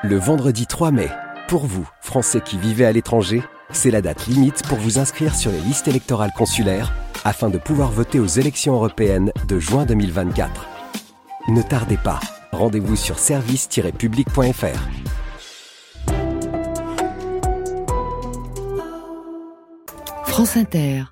Le vendredi 3 mai, pour vous, Français qui vivez à l'étranger, c'est la date limite pour vous inscrire sur les listes électorales consulaires afin de pouvoir voter aux élections européennes de juin 2024. Ne tardez pas, rendez-vous sur service-public.fr. France Inter.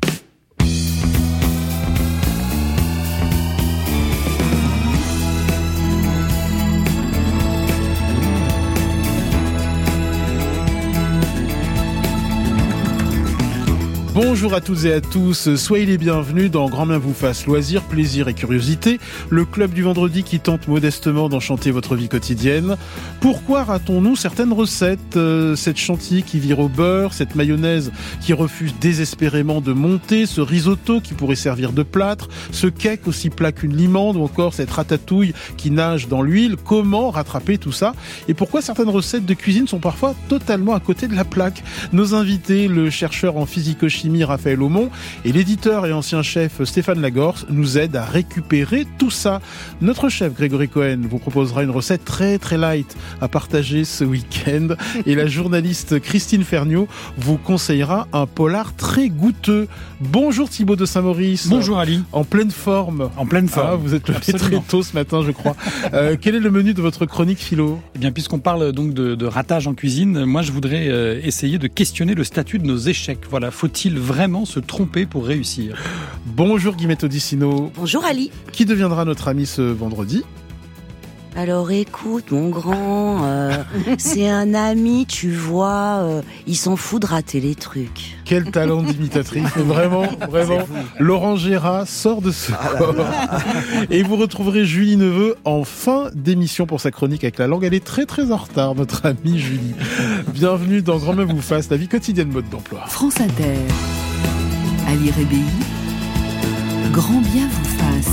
Bonjour à toutes et à tous, soyez les bienvenus dans Grand Bien vous fasse loisirs, plaisir et curiosité, le club du vendredi qui tente modestement d'enchanter votre vie quotidienne. Pourquoi ratons-nous certaines recettes ? Cette chantilly qui vire au beurre, cette mayonnaise qui refuse désespérément de monter, ce risotto qui pourrait servir de plâtre, ce cake aussi plat qu'une limande ou encore cette ratatouille qui nage dans l'huile. Comment rattraper tout ça ? Et pourquoi certaines recettes de cuisine sont parfois totalement à côté de la plaque ? Nos invités, le chercheur en physico-chimie Raphaël Aumont et l'éditeur et ancien chef Stéphane Lagorce nous aident à récupérer tout ça. Notre chef Grégory Cohen vous proposera une recette très très light à partager ce week-end et la journaliste Christine Ferniaud vous conseillera un polar très goûteux. Bonjour Thibaut de Saint-Maurice. Bonjour Ali. En pleine forme. En pleine forme. Ah, vous êtes levé très tôt ce matin je crois. Quel est le menu de votre chronique philo ? Eh bien puisqu'on parle donc de ratage en cuisine, moi je voudrais essayer de questionner le statut de nos échecs. Voilà, faut-il vraiment se tromper pour réussir ? Bonjour Guillemette Odissino. Bonjour Ali. Qui deviendra notre ami ce vendredi ? Alors écoute mon grand, c'est un ami, tu vois, il s'en fout de rater les trucs. Quel talent d'imitatrice, vraiment. Laurent Gérard sort de ce corps. Et vous retrouverez Julie Neveu en fin d'émission pour sa chronique avec la langue. Elle est très très en retard, notre amie Julie. Bienvenue dans Grand Bien vous fasse, la vie quotidienne mode d'emploi. France Inter. Ali Rébéi. Grand Bien vous fasse.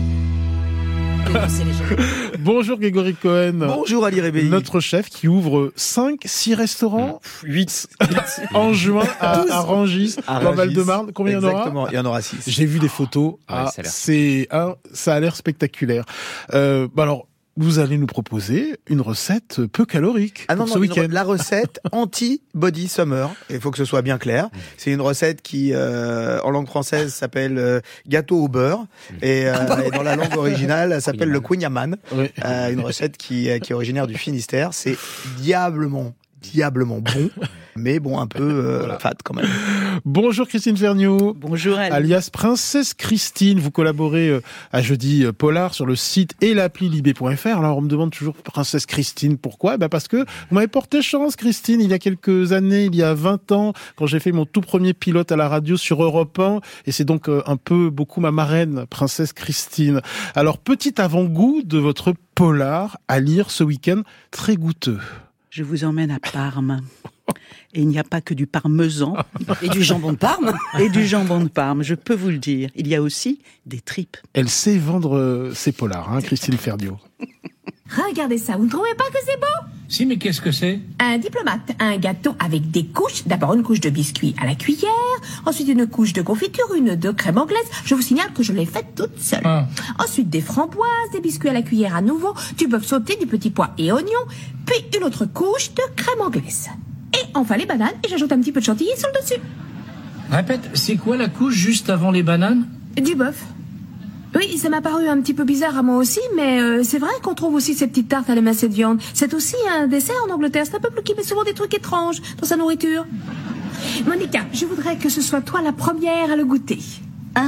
Bonjour Grégory Cohen. Bonjour Ali Rébéi. Notre chef qui ouvre 6 restaurants 8 en juin à Rungis, dans Val-de-Marne. Combien il y en aura ? Exactement, il y en aura 6. J'ai vu des photos. Ça a l'air spectaculaire. Alors, vous allez nous proposer une recette peu calorique pour ce week-end. La recette anti-body summer. Il faut que ce soit bien clair. C'est une recette qui, en langue française, s'appelle gâteau au beurre. Et dans la langue originale, elle s'appelle le kouign-amann. Oui. Une recette qui est originaire du Finistère. C'est diablement bon, mais bon, un peu fat quand même. Bonjour Christine Ferniaud. Bonjour Ali. Alias Princesse Christine, vous collaborez à Jeudi Polar sur le site et l'appli libé.fr. Alors on me demande toujours Princesse Christine, pourquoi ? Parce que vous m'avez porté chance Christine, il y a quelques années, il y a 20 ans, quand j'ai fait mon tout premier pilote à la radio sur Europe 1, et c'est donc beaucoup ma marraine, Princesse Christine. Alors petit avant-goût de votre polar à lire ce week-end, très goûteux. Je vous emmène à Parme. Et il n'y a pas que du parmesan. Et du jambon de Parme. Et du jambon de Parme, je peux vous le dire. Il y a aussi des tripes. Elle sait vendre ses polars, Christine Ferniaud. Regardez ça, vous ne trouvez pas que c'est beau ? Si, mais qu'est-ce que c'est ? Un diplomate, un gâteau avec des couches. D'abord une couche de biscuits à la cuillère, ensuite une couche de confiture, une de crème anglaise. Je vous signale que je l'ai faite toute seule. Ensuite des framboises, des biscuits à la cuillère à nouveau, du bœuf sauté, du petit pois et oignons, puis une autre couche de crème anglaise. Et enfin les bananes, et j'ajoute un petit peu de chantilly sur le dessus. Répète, c'est quoi la couche juste avant les bananes ? Du bœuf. Oui, ça m'a paru un petit peu bizarre à moi aussi, mais c'est vrai qu'on trouve aussi ces petites tartes à l'émincé de viande. C'est aussi un dessert en Angleterre. C'est un peuple qui met souvent des trucs étranges dans sa nourriture. Monica, je voudrais que ce soit toi la première à le goûter. Ah.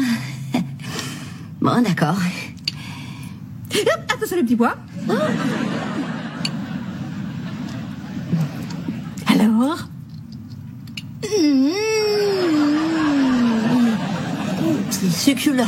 Bon, d'accord. Attention les petits pois. Alors ? C'est succulent.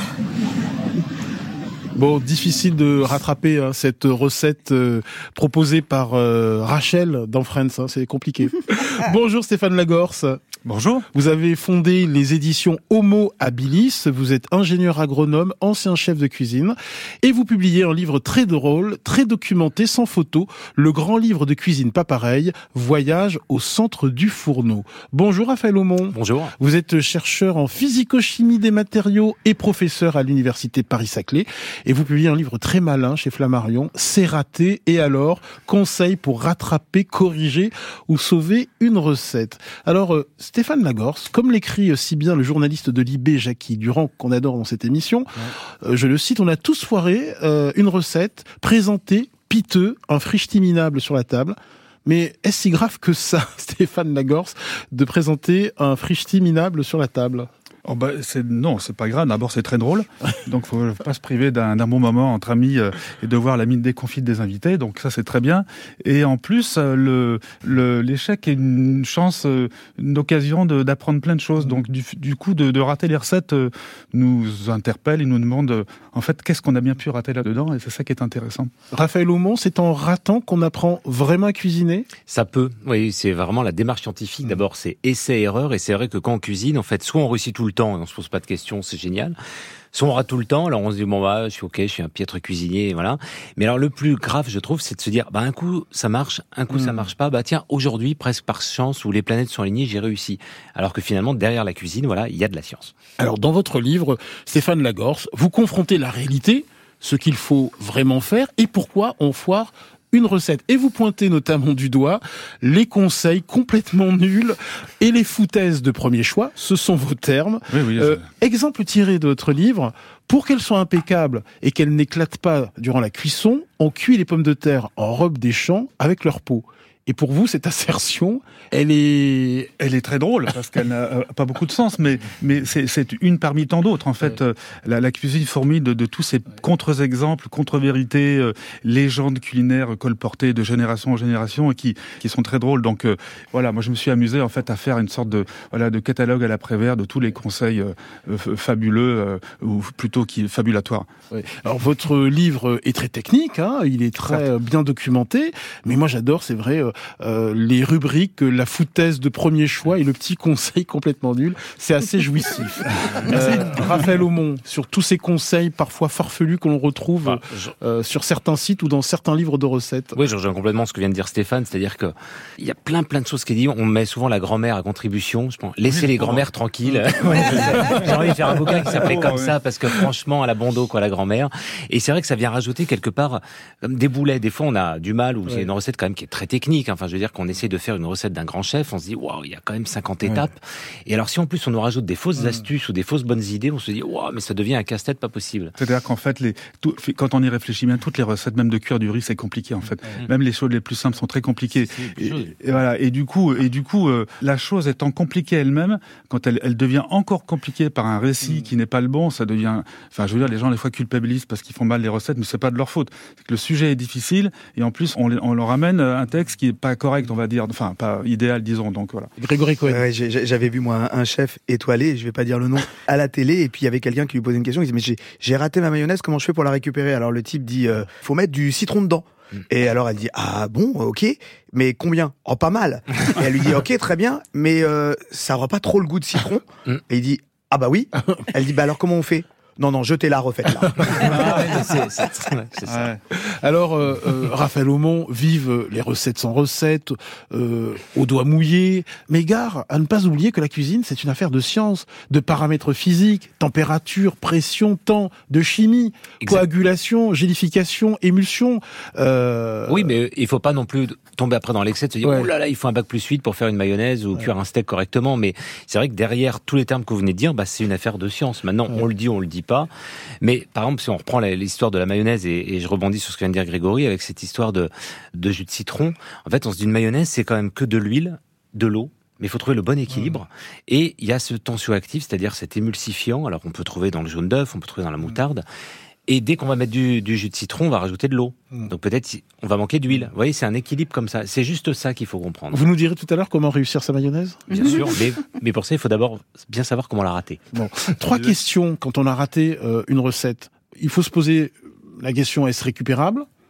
Bon, difficile de rattraper cette recette proposée par Rachel dans Friends, c'est compliqué. Bonjour Stéphane Lagorce. Bonjour. Vous avez fondé les éditions Homo Habilis. Vous êtes ingénieur agronome, ancien chef de cuisine. Et vous publiez un livre très drôle, très documenté, sans photo. Le grand livre de cuisine pas pareil. Voyage au centre du fourneau. Bonjour Raphaël Aumont. Bonjour. Vous êtes chercheur en physico-chimie des matériaux et professeur à l'université Paris-Saclay. Et vous publiez un livre très malin chez Flammarion. C'est raté. Et alors, conseils pour rattraper, corriger ou sauver une recette. Alors, Stéphane Lagorce, comme l'écrit si bien le journaliste de Libé, Jackie Durand, qu'on adore dans cette émission, je le cite, on a tous foiré une recette, présentée, piteux, un frichti minable sur la table. Mais est-ce si grave que ça, Stéphane Lagorce, de présenter un frichti minable sur la table ? Non, c'est pas grave. D'abord, c'est très drôle. Donc, faut pas se priver d'un bon moment entre amis et de voir la mine déconfite des invités. Donc, ça, c'est très bien. Et en plus, l'échec est une chance, une occasion d'apprendre plein de choses. Donc, du coup, de rater les recettes nous interpelle et nous demande, en fait, qu'est-ce qu'on a bien pu rater là-dedans. Et c'est ça qui est intéressant. Raphaël Aumont, c'est en ratant qu'on apprend vraiment à cuisiner ? Ça peut. Oui, c'est vraiment la démarche scientifique. D'abord, c'est essai-erreur. Et c'est vrai que quand on cuisine, en fait, soit on réussit tout le temps et on se pose pas de questions, c'est génial. Soit on rate tout le temps, alors on se dit je suis ok, je suis un piètre cuisinier, voilà. Mais alors le plus grave, je trouve, c'est de se dire un coup ça marche, un coup ça marche pas. Tiens, aujourd'hui, presque par chance où les planètes sont alignées, j'ai réussi. Alors que finalement, derrière la cuisine, voilà, il y a de la science. Alors dans votre livre, Stéphane Lagorce, vous confrontez la réalité, ce qu'il faut vraiment faire et pourquoi on foire une recette. Et vous pointez notamment du doigt les conseils complètement nuls et les foutaises de premier choix. Ce sont vos termes. Oui, exemple tiré de votre livre. Pour qu'elles soient impeccables et qu'elles n'éclatent pas durant la cuisson, on cuit les pommes de terre en robe des champs avec leur peau. Et pour vous, cette assertion, elle est très drôle parce qu'elle n'a pas beaucoup de sens, mais c'est une parmi tant d'autres. En fait, la cuisine fourmille de tous ces contre-exemples, contre-vérités, légendes culinaires colportées de génération en génération et qui sont très drôles. Donc voilà, moi je me suis amusé en fait à faire une sorte de catalogue à l'après-vert de tous les conseils fabuleux ou plutôt fabulatoires. Oui. Alors votre livre est très technique, il est très bien documenté, mais moi j'adore, c'est vrai. Les rubriques, la foutaise de premier choix et le petit conseil complètement nul, c'est assez jouissif. Raphaël Aumont, sur tous ces conseils parfois farfelus que l'on retrouve sur certains sites ou dans certains livres de recettes. Oui, je rejoins complètement ce que vient de dire Stéphane, c'est-à-dire que il y a plein de choses qui est dit. On met souvent la grand-mère à contribution. Je pense, laissez les grand-mères tranquilles. J'ai envie de faire un bouquin qui s'appelait comme ça parce que franchement, elle a bon dos la grand-mère. Et c'est vrai que ça vient rajouter quelque part des boulets. Des fois, on a du mal ou c'est une recette quand même qui est très technique. Enfin, je veux dire qu'on essaie de faire une recette d'un grand chef, on se dit waouh, il y a quand même 50 étapes. Et alors si en plus on nous rajoute des fausses astuces ou des fausses bonnes idées, on se dit waouh, mais ça devient un casse-tête pas possible. C'est-à-dire qu'en fait quand on y réfléchit bien, toutes les recettes, même de cuire du riz, c'est compliqué en fait. Même les choses les plus simples sont très compliquées. Et voilà, et du coup la chose étant compliquée elle-même, quand elle devient encore compliquée par un récit qui n'est pas le bon, ça devient, enfin je veux dire, les gens des fois culpabilisent parce qu'ils font mal les recettes, mais c'est pas de leur faute. C'est que le sujet est difficile et en plus on leur amène un texte qui est pas correct, on va dire, enfin pas idéal, disons. Donc voilà. Grégory Cohen. J'avais vu moi un chef étoilé, je vais pas dire le nom, à la télé, et puis il y avait quelqu'un qui lui posait une question, il dit mais j'ai raté ma mayonnaise, comment je fais pour la récupérer? Alors le type dit faut mettre du citron dedans. Et alors elle dit ah bon, ok, mais combien? Oh pas mal. Et elle lui dit ok, très bien, mais ça aura pas trop le goût de citron. Et il dit ah bah oui. Elle dit bah alors comment on fait? Non, jetez-la, refaites-la. C'est ça. Ouais. Alors, Raphaël Aumont, vive les recettes sans recettes, au doigt mouillé, mais gare à ne pas oublier que la cuisine, c'est une affaire de science, de paramètres physiques, température, pression, temps, de chimie, coagulation, gélification, émulsion. Oui, mais il faut pas non plus tomber après dans l'excès de se dire oh là là, il faut un bac plus 8 pour faire une mayonnaise ou cuire un steak correctement. Mais c'est vrai que derrière tous les termes que vous venez de dire, c'est une affaire de science. Maintenant, on le dit pas. Mais par exemple, si on reprend l'histoire de la mayonnaise et je rebondis sur ce que vient de dire Grégory avec cette histoire de jus de citron, en fait, on se dit une mayonnaise, c'est quand même que de l'huile, de l'eau. Mais il faut trouver le bon équilibre. Et il y a ce tensioactif, c'est-à-dire cet émulsifiant. Alors, on peut trouver dans le jaune d'œuf, on peut trouver dans la moutarde. Et dès qu'on va mettre du jus de citron, on va rajouter de l'eau. Donc peut-être on va manquer d'huile. Vous voyez, c'est un équilibre comme ça. C'est juste ça qu'il faut comprendre. Vous nous direz tout à l'heure comment réussir sa mayonnaise ? Bien sûr, mais pour ça, il faut d'abord bien savoir comment la rater. Bon, 3 questions quand on a raté une recette. Il faut se poser la question, est-ce récupérable ?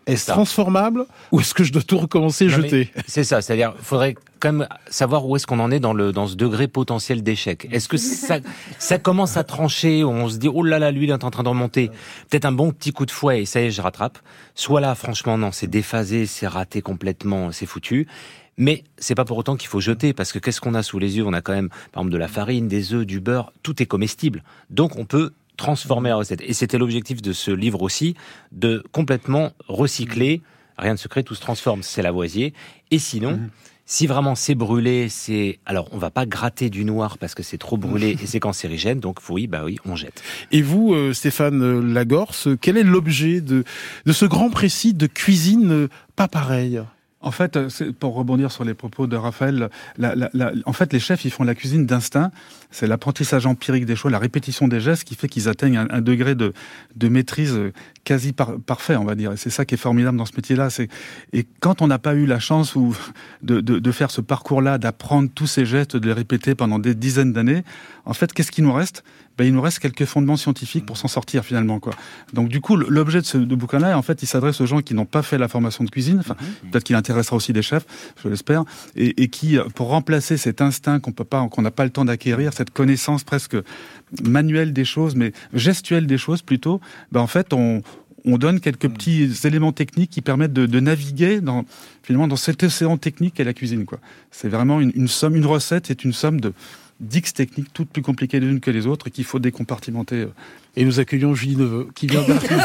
Est-ce transformable ou est-ce que je dois tout recommencer et jeter ? C'est ça, c'est-à-dire faudrait quand même savoir où est-ce qu'on en est dans ce degré potentiel d'échec. Est-ce que ça commence à trancher, où on se dit oh là là, lui il est en train de remonter, peut-être un bon petit coup de fouet et ça y est, je rattrape. Soit là, franchement non, c'est déphasé, c'est raté complètement, c'est foutu. Mais c'est pas pour autant qu'il faut jeter, parce que qu'est-ce qu'on a sous les yeux ? On a quand même, par exemple, de la farine, des œufs, du beurre, tout est comestible. Donc on peut transformer la recette. Et c'était l'objectif de ce livre aussi, de complètement recycler. Rien de secret, tout se transforme, c'est Lavoisier. Et sinon, si vraiment c'est brûlé, alors on va pas gratter du noir parce que c'est trop brûlé et c'est cancérigène, donc oui, on jette. Et vous, Stéphane Lagorce, quel est l'objet de ce grand précis de cuisine pas pareil ? En fait, pour rebondir sur les propos de Raphaël, en fait, les chefs, ils font la cuisine d'instinct. C'est l'apprentissage empirique des choix, la répétition des gestes qui fait qu'ils atteignent un degré de maîtrise quasi parfait, on va dire. Et c'est ça qui est formidable dans ce métier-là. Et quand on n'a pas eu la chance de faire ce parcours-là, d'apprendre tous ces gestes, de les répéter pendant des dizaines d'années, en fait, qu'est-ce qui nous reste ? Il nous reste quelques fondements scientifiques pour s'en sortir finalement, quoi. Donc du coup, l'objet de ce bouquin-là, en fait, il s'adresse aux gens qui n'ont pas fait la formation de cuisine. Enfin, peut-être qu'il intéressera aussi des chefs, je l'espère, et qui, pour remplacer cet instinct qu'on n'a pas le temps d'acquérir, cette connaissance presque manuelle des choses, mais gestuelle des choses plutôt, en fait, on donne quelques petits éléments techniques qui permettent de naviguer dans cet océan technique qu'est la cuisine, quoi. C'est vraiment une somme, une recette, c'est une somme de d'X techniques, toutes plus compliquées les unes que les autres, et qu'il faut décompartimenter. Et nous accueillons Julie Neveu, qui vient d'arriver.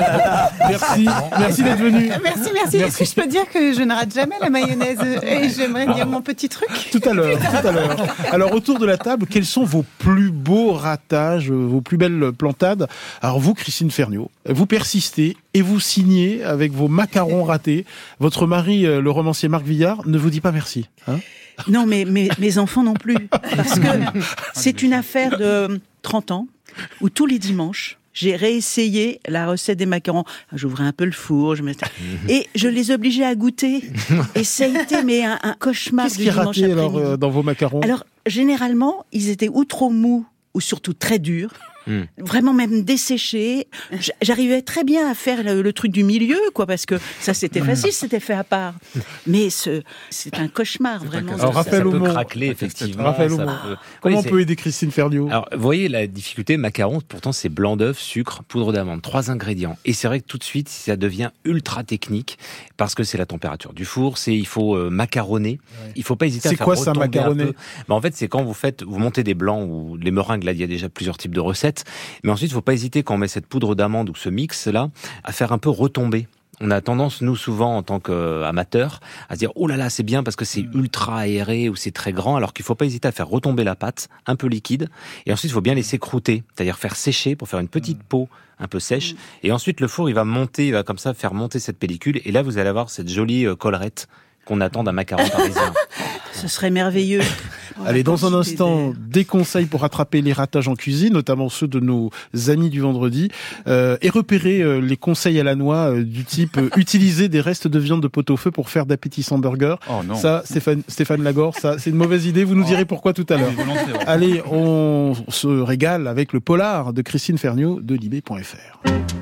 Merci d'être venue. Merci. Est-ce que je peux dire que je ne rate jamais la mayonnaise et j'aimerais dire mon petit truc ? Tout à l'heure. Alors, autour de la table, quels sont vos plus beaux ratages, vos plus belles plantades ? Alors vous, Christine Ferniaud, vous persistez et vous signez avec vos macarons ratés. Votre mari, le romancier Marc Villard, ne vous dit pas merci, hein ? Non, mais mes enfants non plus. Parce que c'est une affaire de 30 ans où tous les dimanches, j'ai réessayé la recette des macarons. J'ouvrais un peu le four, et je les obligeais à goûter. Et ça a été un cauchemar. Qu'est-ce qui ratait alors dans vos macarons ? Alors, généralement, ils étaient ou trop mous ou surtout très durs. Vraiment même desséché. J'arrivais très bien à faire le truc du milieu, quoi, parce que ça c'était facile, c'était fait à part. Mais c'est un cauchemar, vraiment. Alors, ça peut craqueler, effectivement. Comment on peut aider Christine Ferniaud ? Alors, vous voyez la difficulté, macaron, pourtant c'est blanc d'œuf, sucre, poudre d'amande, 3 ingrédients. Et c'est vrai que tout de suite, ça devient ultra technique, parce que c'est la température du four, il faut macaronner. Il faut pas hésiter à faire retomber un peu. C'est quoi ça, macaronner ? En fait, c'est quand vous montez des blancs ou les meringues, là, il y a déjà plusieurs types de recettes. Mais ensuite, il ne faut pas hésiter, quand on met cette poudre d'amande ou ce mix-là, à faire un peu retomber. On a tendance, nous, souvent, en tant qu'amateurs, à se dire « Oh là là, c'est bien parce que c'est ultra aéré ou c'est très grand », alors qu'il ne faut pas hésiter à faire retomber la pâte, un peu liquide. Et ensuite, il faut bien laisser croûter, c'est-à-dire faire sécher pour faire une petite peau un peu sèche. Et ensuite, le four, il va comme ça faire monter cette pellicule. Et là, vous allez avoir cette jolie collerette qu'on attend d'un macaron parisien. Ce serait merveilleux. Allez, dans un instant, des conseils pour rattraper les ratages en cuisine, notamment ceux de nos amis du vendredi, et repérer les conseils à la noix du type utiliser des restes de viande de pot-au-feu pour faire d'appétissants burgers. Oh non. Ça, Stéphane Lagorce, ça, c'est une mauvaise idée. Vous nous direz pourquoi tout à l'heure. Allez, on se régale avec le polar de Christine Ferniaud de Libé.fr.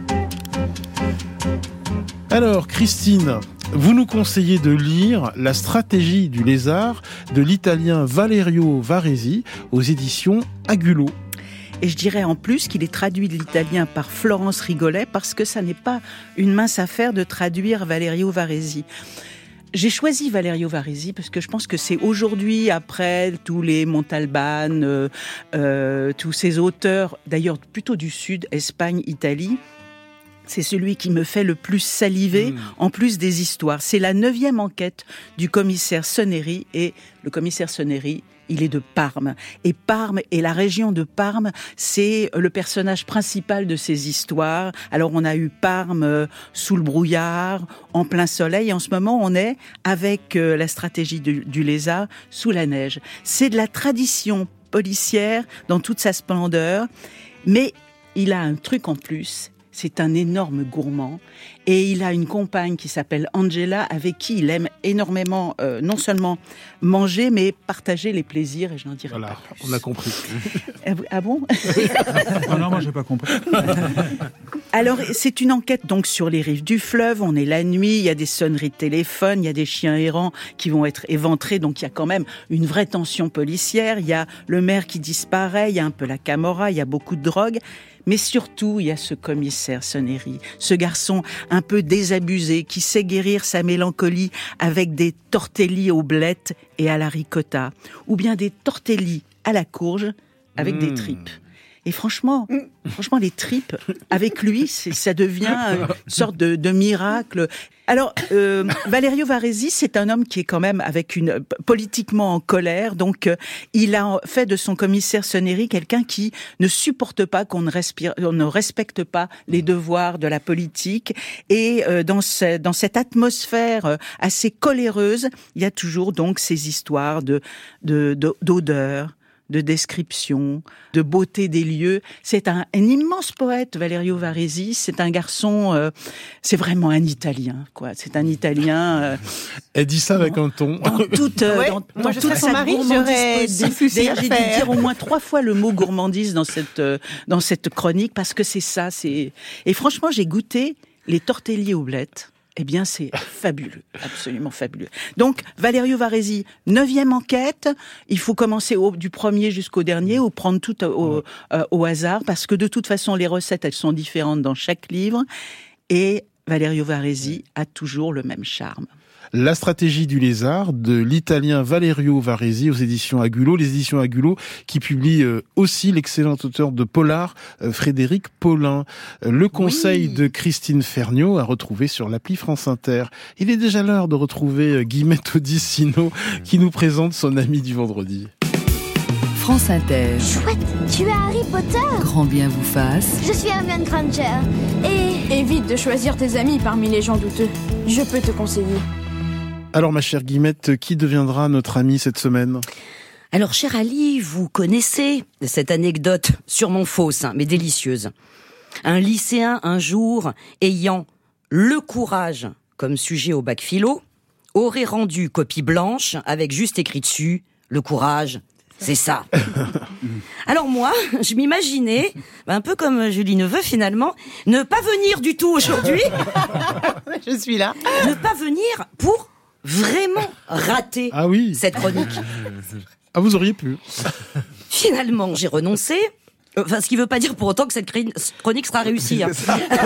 Alors, Christine, vous nous conseillez de lire La stratégie du lézard de l'italien Valerio Varesi aux éditions Agulot. Et je dirais en plus qu'il est traduit de l'italien par Florence Rigolet, parce que ça n'est pas une mince affaire de traduire Valerio Varesi. J'ai choisi Valerio Varesi parce que je pense que c'est aujourd'hui, après tous les Montalbán, tous ces auteurs, d'ailleurs plutôt du Sud, Espagne, Italie, c'est celui qui me fait le plus saliver, en plus des histoires. C'est la 9e enquête du commissaire Soneri, et le commissaire Soneri, il est de Parme. Et Parme, et la région de Parme, c'est le personnage principal de ces histoires. Alors on a eu Parme sous le brouillard, en plein soleil, et en ce moment on est avec la stratégie du lézard sous la neige. C'est de la tradition policière dans toute sa splendeur, mais il a un truc en plus. C'est un énorme gourmand et il a une compagne qui s'appelle Angela, avec qui il aime énormément non seulement manger mais partager les plaisirs, et je n'en dirai pas plus. On a compris. Ah bon? Non, moi j'ai pas compris. Alors, c'est une enquête donc sur les rives du fleuve. On est la nuit, il y a des sonneries de téléphone, il y a des chiens errants qui vont être éventrés. Donc, il y a quand même une vraie tension policière. Il y a le maire qui disparaît, il y a un peu la Camorra, il y a beaucoup de drogue. Mais surtout, il y a ce commissaire Sonnery, ce garçon un peu désabusé qui sait guérir sa mélancolie avec des tortellis aux blettes et à la ricotta, ou bien des tortellis à la courge avec des tripes. Et franchement, les tripes, avec lui, ça devient une sorte de miracle. Alors, Valerio Varese, c'est un homme qui est quand même politiquement en colère. Donc, il a fait de son commissaire Sonnery quelqu'un qui ne supporte pas qu'on ne respecte pas les devoirs de la politique. Et dans cette atmosphère assez coléreuse, il y a toujours donc ces histoires d'odeur, de description, de beauté des lieux. C'est un immense poète, Valerio Varese. C'est un garçon, c'est vraiment un Italien, quoi. C'est un Italien. Elle dit ça avec un ton. Moi, je serais son mari, j'aurais des soucis à faire. J'ai dû dire au moins 3 fois le mot gourmandise dans cette chronique parce que c'est ça. Et franchement, j'ai goûté les tortelli aux blettes. Eh bien, c'est fabuleux, absolument fabuleux. Donc, Valerio Varese, 9e enquête. Il faut commencer du premier jusqu'au dernier ou prendre tout au hasard parce que de toute façon, les recettes, elles sont différentes dans chaque livre. Et Valerio Varese a toujours le même charme. La stratégie du lézard de l'italien Valerio Varese aux éditions Agulot. Les éditions Agulot qui publient aussi l'excellent auteur de polar Frédéric Paulin. Le conseil de Christine Ferniaud à retrouver sur l'appli France Inter. Il est déjà l'heure de retrouver Guillemette Odissino qui nous présente son ami du vendredi. France Inter. Chouette, tu es Harry Potter. Grand bien vous fasse. Je suis Hermione Granger. Et évite de choisir tes amis parmi les gens douteux. Je peux te conseiller. Alors ma chère Guillemette, qui deviendra notre ami cette semaine ? Alors cher Ali, vous connaissez cette anecdote, sûrement fausse, mais délicieuse. Un lycéen un jour, ayant le courage comme sujet au bac philo, aurait rendu copie blanche avec juste écrit dessus « Le courage ». C'est ça. Alors moi, je m'imaginais, un peu comme Julie Neveu finalement, ne pas venir du tout aujourd'hui. Je suis là. Ne pas venir pour vraiment rater cette chronique. Ah, vous auriez pu. Finalement, j'ai renoncé. Enfin, ce qui veut pas dire pour autant que cette chronique sera réussie. Hein.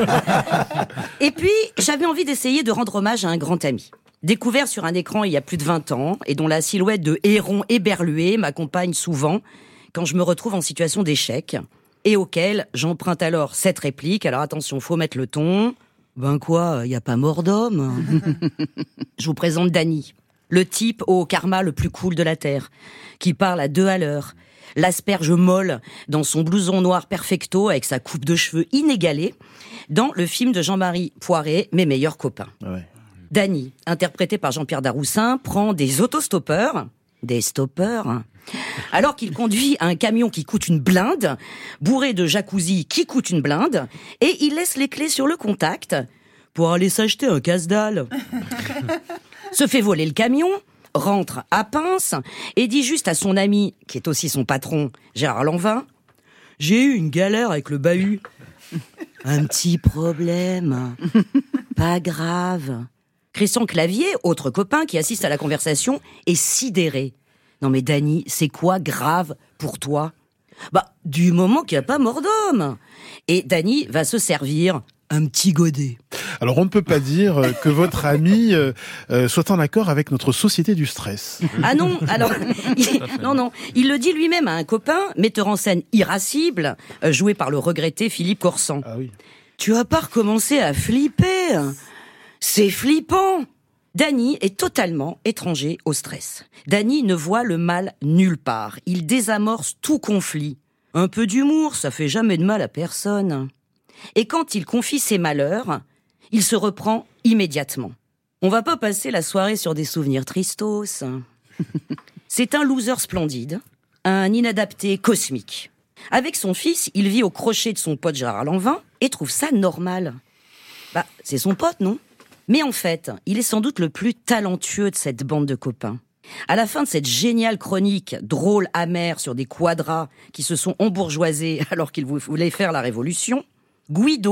Et puis, j'avais envie d'essayer de rendre hommage à un grand ami. Découvert sur un écran il y a plus de 20 ans, et dont la silhouette de héron éberlué m'accompagne souvent quand je me retrouve en situation d'échec, et auquel j'emprunte alors cette réplique. Alors attention, faut mettre le ton. Ben quoi, y a pas mort d'homme. Je vous présente Danny, le type au karma le plus cool de la Terre, qui parle à 2 à l'heure, l'asperge molle dans son blouson noir perfecto avec sa coupe de cheveux inégalée, dans le film de Jean-Marie Poiré, Mes meilleurs copains. Ouais. Danny, interprété par Jean-Pierre Daroussin, prend des autostoppeurs, alors qu'il conduit un camion qui coûte une blinde, bourré de jacuzzi qui coûte une blinde, et il laisse les clés sur le contact pour aller s'acheter un casse-dalle. Se fait voler le camion, rentre à pince, et dit juste à son ami, qui est aussi son patron, Gérard Lanvin, « J'ai eu une galère avec le bahut. » Un petit problème. Pas grave. Christian Clavier, autre copain qui assiste à la conversation, est sidéré. Non mais Danny, c'est quoi grave pour toi ? Bah, du moment qu'il n'y a pas mort d'homme. Et Danny va se servir un petit godet. Alors on ne peut pas dire que votre ami soit en accord avec notre société du stress. Ah non, alors il le dit lui-même à un copain, metteur en scène irascible, joué par le regretté Philippe Corsan. Ah oui. Tu as pas recommencé à flipper ? C'est flippant. Danny est totalement étranger au stress. Danny ne voit le mal nulle part. Il désamorce tout conflit. Un peu d'humour, ça fait jamais de mal à personne. Et quand il confie ses malheurs, il se reprend immédiatement. On va pas passer la soirée sur des souvenirs tristos. C'est un loser splendide, un inadapté cosmique. Avec son fils, il vit au crochet de son pote Gérard Lanvin et trouve ça normal. Bah, c'est son pote, non ? Mais en fait, il est sans doute le plus talentueux de cette bande de copains. À la fin de cette géniale chronique, drôle, amère, sur des quadras qui se sont embourgeoisés alors qu'ils voulaient faire la révolution, Guido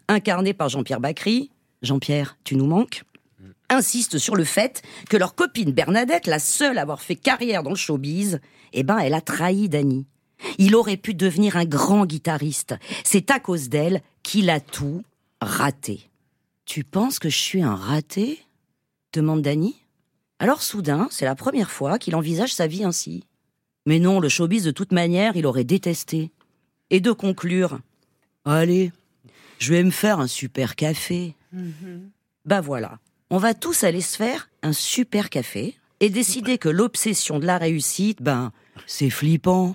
incarné par Jean-Pierre Bacry, Jean-Pierre, tu nous manques, insiste sur le fait que leur copine Bernadette, la seule à avoir fait carrière dans le showbiz, elle a trahi Dany. Il aurait pu devenir un grand guitariste. C'est à cause d'elle qu'il a tout raté. Tu penses que je suis un raté ? Demande Dany. Alors soudain, c'est la première fois qu'il envisage sa vie ainsi. Mais non, le showbiz de toute manière, il aurait détesté. Et de conclure, allez, je vais me faire un super café. Voilà, on va tous aller se faire un super café et décider que l'obsession de la réussite, c'est flippant.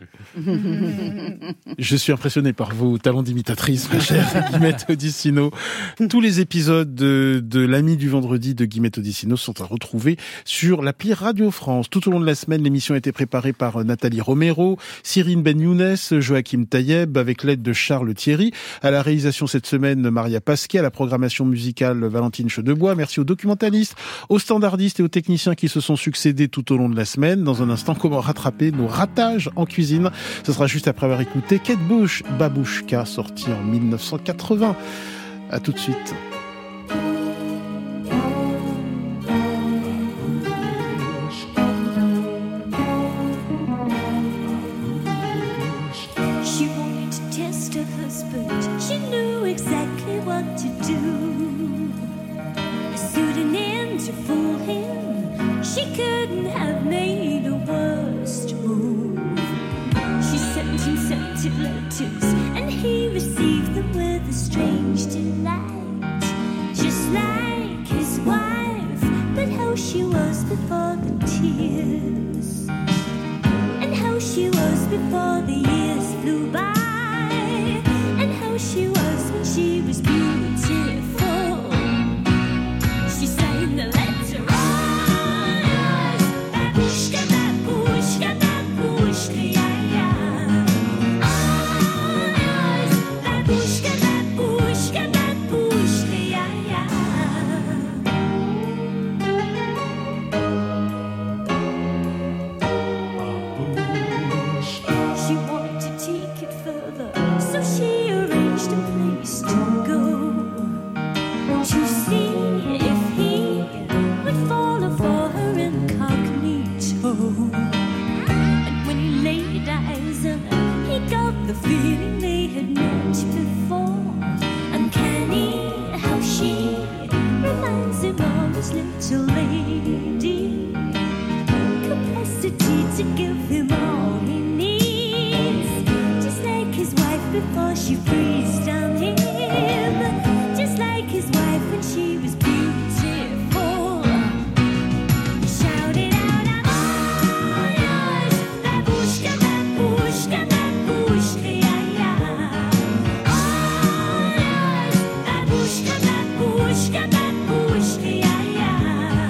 Je suis impressionné par vos talents d'imitatrice, ma chère Guillemette Odissino. Tous les épisodes de l'Ami du vendredi de Guillemette Odissino sont à retrouver sur l'appli Radio France. Tout au long de la semaine, l'émission a été préparée par Nathalie Romero, Cyrine Ben Younes, Joachim Tayeb, avec l'aide de Charles Thierry. À la réalisation cette semaine, Maria Pasquet, à la programmation musicale, Valentine Chedebois. Merci aux documentalistes, aux standardistes et aux techniciens qui se sont succédés tout au long de la semaine. Dans un instant, comment rattraper nos ratages en cuisine. Ce sera juste après avoir écouté Kate Bush, Babouchka, sorti en 1980. À tout de suite. She wanted to test her husband. She knew exactly what to do. Suiting in to fool him. She couldn't have made a worse move. She sent him scented letters, and he received them with a strange delight. Just like his wife, but how she was before the tears, and how she was before the years flew by, and how she was when she was beautiful. She sang the letter. Babushka, babushka, babushka, yeah, yeah. Babushka, babushka, babushka, yeah, yeah. She wanted to take it further, so she arranged a place to go, to see if he would follow for her incognito. And when he laid eyes on her, he got the feeling they had met before. Uncanny how she reminds him of his little lady. Capacity to give him all he needs, just like his wife before she freezed down him, just like his wife when she was beautiful. He shouted out, I'm all yours, babushka, babushka, babushka, yeah, yeah. All yours, babushka, babushka, babushka, yeah, yeah.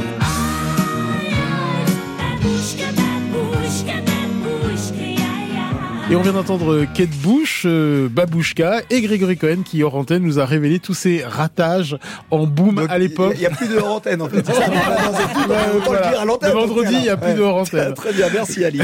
All yours, babushka, babushka, babushka, yeah, yeah. Et on vient d'entendre Kate Bush, Babouchka et Grégory Cohen qui, hors antenne, nous a révélé tous ces ratages en boom à l'époque. Il n'y a plus de hors antenne en fait. C'est ça, Voilà. Le vendredi, il n'y a plus de hors antenne. Très bien, merci Ali.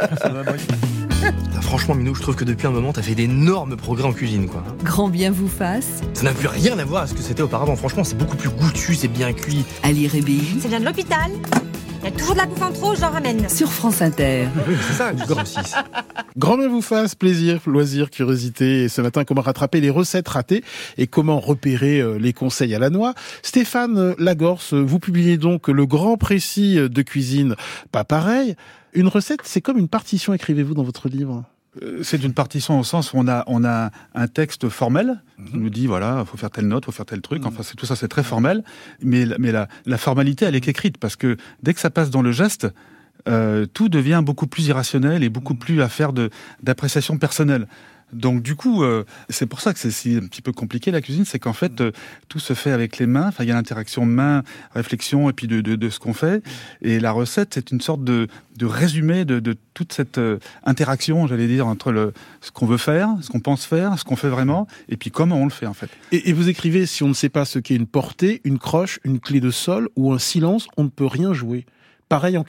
Franchement, Minou, je trouve que depuis un moment, t'as fait d'énormes progrès en cuisine, quoi. Grand bien vous fasse. Ça n'a plus rien à voir à ce que c'était auparavant. Franchement, c'est beaucoup plus goûtu, c'est bien cuit. Ali Rébéi. Ça vient de l'hôpital. Il y a toujours de la bouffe en trop, j'en ramène. Sur France Inter. Oui, c'est ça, du grand 6. Grand bien vous fasse, plaisir, loisir, curiosité. Et ce matin, comment rattraper les recettes ratées et comment repérer les conseils à la noix. Stéphane Lagorce, vous publiez donc le grand précis de cuisine pas pareil. Une recette, c'est comme une partition, écrivez-vous dans votre livre. C'est une partition au sens où on a un texte formel qui nous dit voilà, faut faire telle note, faut faire tel truc. Enfin, tout ça, c'est très formel. Mais la formalité, elle est écrite parce que dès que ça passe dans le geste, tout devient beaucoup plus irrationnel et beaucoup plus affaire d'appréciation personnelle. Donc du coup, c'est pour ça que c'est si un petit peu compliqué la cuisine, c'est qu'en fait tout se fait avec les mains. Enfin, il y a l'interaction main, réflexion et puis de ce qu'on fait. Et la recette, c'est une sorte de résumé de toute cette interaction, j'allais dire, entre ce qu'on veut faire, ce qu'on pense faire, ce qu'on fait vraiment, et puis comment on le fait en fait. Et vous écrivez, si on ne sait pas ce qu'est une portée, une croche, une clé de sol ou un silence, on ne peut rien jouer. Pareil en cuisine ?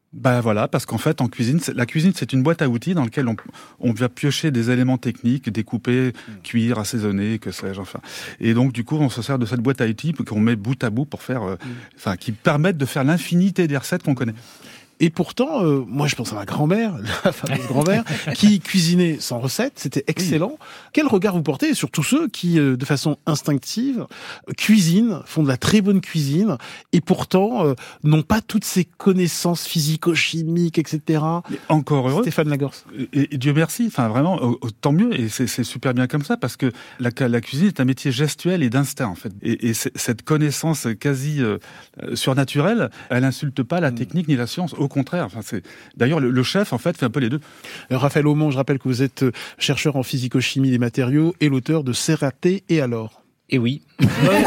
Ben voilà, parce qu'en fait, en cuisine, la cuisine, c'est une boîte à outils dans laquelle on va piocher des éléments techniques, découper, cuire, assaisonner, que sais-je, enfin. Et donc, du coup, on se sert de cette boîte à outils qu'on met bout à bout pour faire, qui permettent de faire l'infinité des recettes qu'on connaît. Et pourtant, moi je pense à ma grand-mère, la fameuse grand-mère, qui cuisinait sans recette, c'était excellent. Quel regard vous portez sur tous ceux qui, de façon instinctive, cuisinent, font de la très bonne cuisine, et pourtant n'ont pas toutes ces connaissances physico-chimiques, etc. Et encore heureux. Stéphane Lagorce. Et Dieu merci, enfin vraiment, tant mieux, et c'est super bien comme ça, parce que la cuisine est un métier gestuel et d'instinct, en fait. Et cette connaissance quasi surnaturelle, elle insulte pas la technique ni la science. Au contraire, d'ailleurs le chef en fait fait un peu les deux. Raphaël Aumont, je rappelle que vous êtes chercheur en physico-chimie des matériaux et l'auteur de C'est raté et alors. Et oui. Non,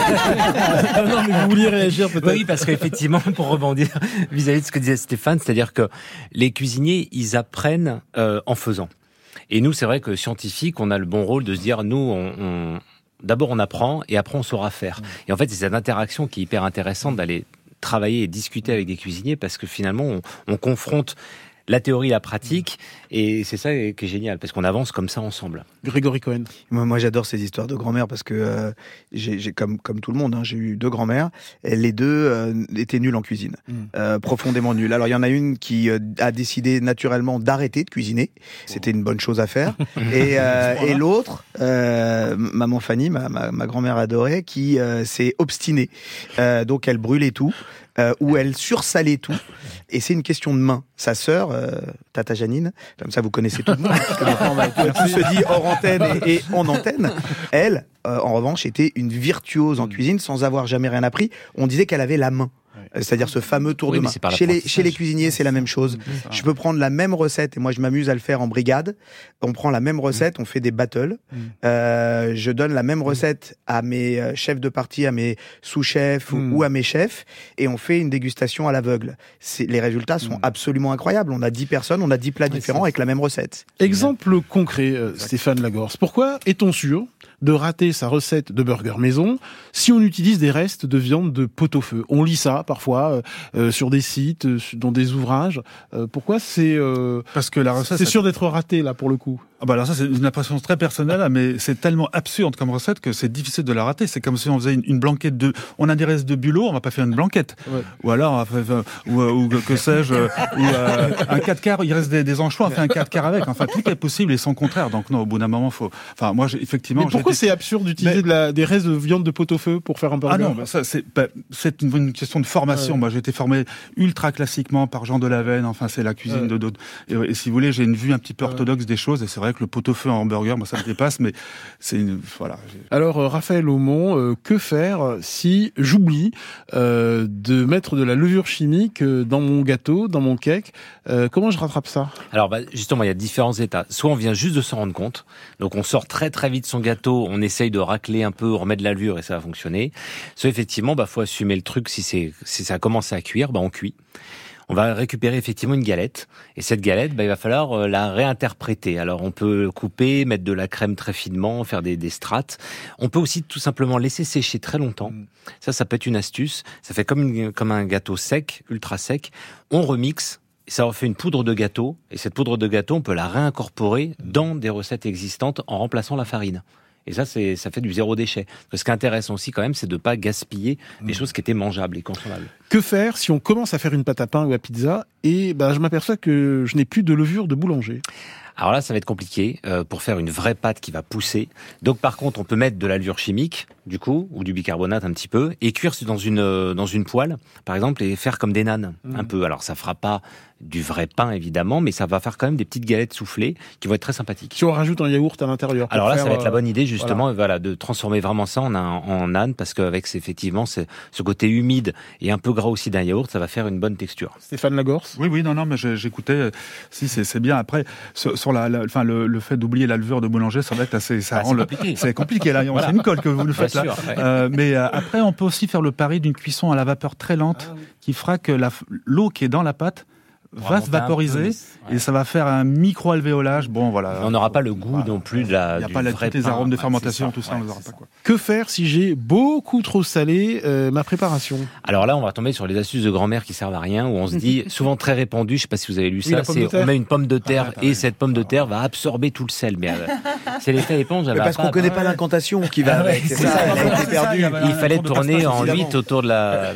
mais vous vouliez réagir peut-être. Oui, parce qu'effectivement, pour rebondir vis-à-vis de ce que disait Stéphane, c'est-à-dire que les cuisiniers, ils apprennent en faisant. Et nous, c'est vrai que scientifiques, on a le bon rôle de se dire, nous, d'abord on apprend et après on saura faire. Et en fait, c'est cette interaction qui est hyper intéressante d'aller travailler et discuter avec des cuisiniers parce que finalement on confronte la théorie et la pratique et c'est ça qui est génial parce qu'on avance comme ça ensemble. Grégory Cohen. Moi j'adore ces histoires de grand-mère parce que j'ai comme tout le monde, j'ai eu 2 grand-mères et les 2 étaient nulles en cuisine, profondément nulles. Alors il y en a une qui a décidé naturellement d'arrêter de cuisiner, c'était une bonne chose à faire et l'autre, maman Fanny, ma grand-mère adorée, qui s'est obstinée. Donc elle brûlait tout. Où elle sursalait tout, et c'est une question de main. Sa sœur, Tata Janine, comme ça vous connaissez tout le monde, parce que maintenant on va tout se dit hors antenne et en antenne. Elle, en revanche, était une virtuose en cuisine sans avoir jamais rien appris. On disait qu'elle avait la main. C'est-à-dire ce fameux tour de main. Chez les cuisiniers, c'est la même chose. Je peux prendre la même recette, et moi je m'amuse à le faire en brigade. On prend la même recette, on fait des battles. Je donne la même recette à mes chefs de partie, à mes sous-chefs ou à mes chefs, et on fait une dégustation à l'aveugle. Les résultats sont absolument incroyables. On a 10 personnes, on a 10 plats différents avec la même recette. Exemple concret, Stéphane Lagorce. Pourquoi est-on sûr de rater sa recette de burger maison si on utilise des restes de viande de pot-au-feu? On lit ça parfois sur des sites, dans des ouvrages. Pourquoi c'est parce que la recette c'est sûr d'être raté là pour le coup. Ah bah alors ça c'est une impression très personnelle, mais c'est tellement absurde comme recette que c'est difficile de la rater. C'est comme si on faisait une blanquette on a des restes de bulot, on va pas faire une blanquette. Ouais. Ou alors on va faire, ou que sais-je, ou un 4 quarts, il reste des anchois, on fait un 4 quarts avec. Enfin tout est possible et son contraire. Donc non, au bout d'un moment enfin moi effectivement. Mais pourquoi c'est absurde d'utiliser des restes de viande de pot-au-feu pour faire un burger? Ah non, ça c'est une question de formation. Moi j'ai été formé ultra classiquement par Jean Delavenne. Enfin c'est la cuisine de d'autres. Et si vous voulez, j'ai une vue un petit peu orthodoxe des choses. Et c'est vrai que le pot-au-feu en hamburger, moi ça me dépasse, mais c'est voilà. Alors Raphaël Aumont, que faire si j'oublie de mettre de la levure chimique dans mon gâteau, dans mon cake? Comment je rattrape ça? Alors justement, il y a différents états. Soit on vient juste de s'en rendre compte, donc on sort très très vite son gâteau, on essaye de racler un peu, on remet de la levure et ça va fonctionner. Soit effectivement, faut assumer le truc. Si ça a commencé à cuire, on cuit. On va récupérer effectivement une galette. Et cette galette, il va falloir la réinterpréter. Alors, on peut couper, mettre de la crème très finement, faire des strates. On peut aussi tout simplement laisser sécher très longtemps. Ça peut être une astuce. Ça fait comme un gâteau sec, ultra sec. On remixe. Ça refait une poudre de gâteau. Et cette poudre de gâteau, on peut la réincorporer dans des recettes existantes en remplaçant la farine. Et ça fait du zéro déchet. Parce que ce qui est intéressant aussi quand même, c'est de pas gaspiller des choses qui étaient mangeables et consommables. Que faire si on commence à faire une pâte à pain ou à pizza et je m'aperçois que je n'ai plus de levure de boulanger? Alors là, ça va être compliqué pour faire une vraie pâte qui va pousser. Donc par contre, on peut mettre de la levure chimique, du coup, ou du bicarbonate un petit peu, et cuire dans une poêle, par exemple, et faire comme des nanes, un peu. Alors ça fera pas du vrai pain évidemment, mais ça va faire quand même des petites galettes soufflées qui vont être très sympathiques. Si on rajoute un yaourt à l'intérieur. Alors là, ça va être la bonne idée justement, voilà, de transformer vraiment ça en nane, parce qu'avec effectivement ce côté humide et un peu gras aussi d'un yaourt, ça va faire une bonne texture. Stéphane Lagorce. Oui, non, mais j'écoutais. Si c'est bien. Après, sur le fait d'oublier la levure de boulanger, ça va être assez. C'est compliqué là. Voilà. C'est une colle que vous le faites là. Ouais. Mais après, on peut aussi faire le pari d'une cuisson à la vapeur très lente, qui fera que l'eau qui est dans la pâte va se vaporiser et ça va faire un micro-alvéolage. Bon, voilà. On n'aura pas le goût non plus de la. Il n'y a pas tous les arômes de fermentation, tout ça, on ne les aura pas, quoi. Que faire si j'ai beaucoup trop salé ma préparation? Alors là, on va tomber sur les astuces de grand-mère qui servent à rien, où on se dit, souvent très répandu, je sais pas si vous avez lu ça, c'est on met une pomme de terre et cette pomme de terre va absorber tout le sel. Mais c'est l'effet éponge. Parce qu'on connaît pas l'incantation qui va avec. C'est ça, elle a été perdue. Il fallait tourner en 8 autour de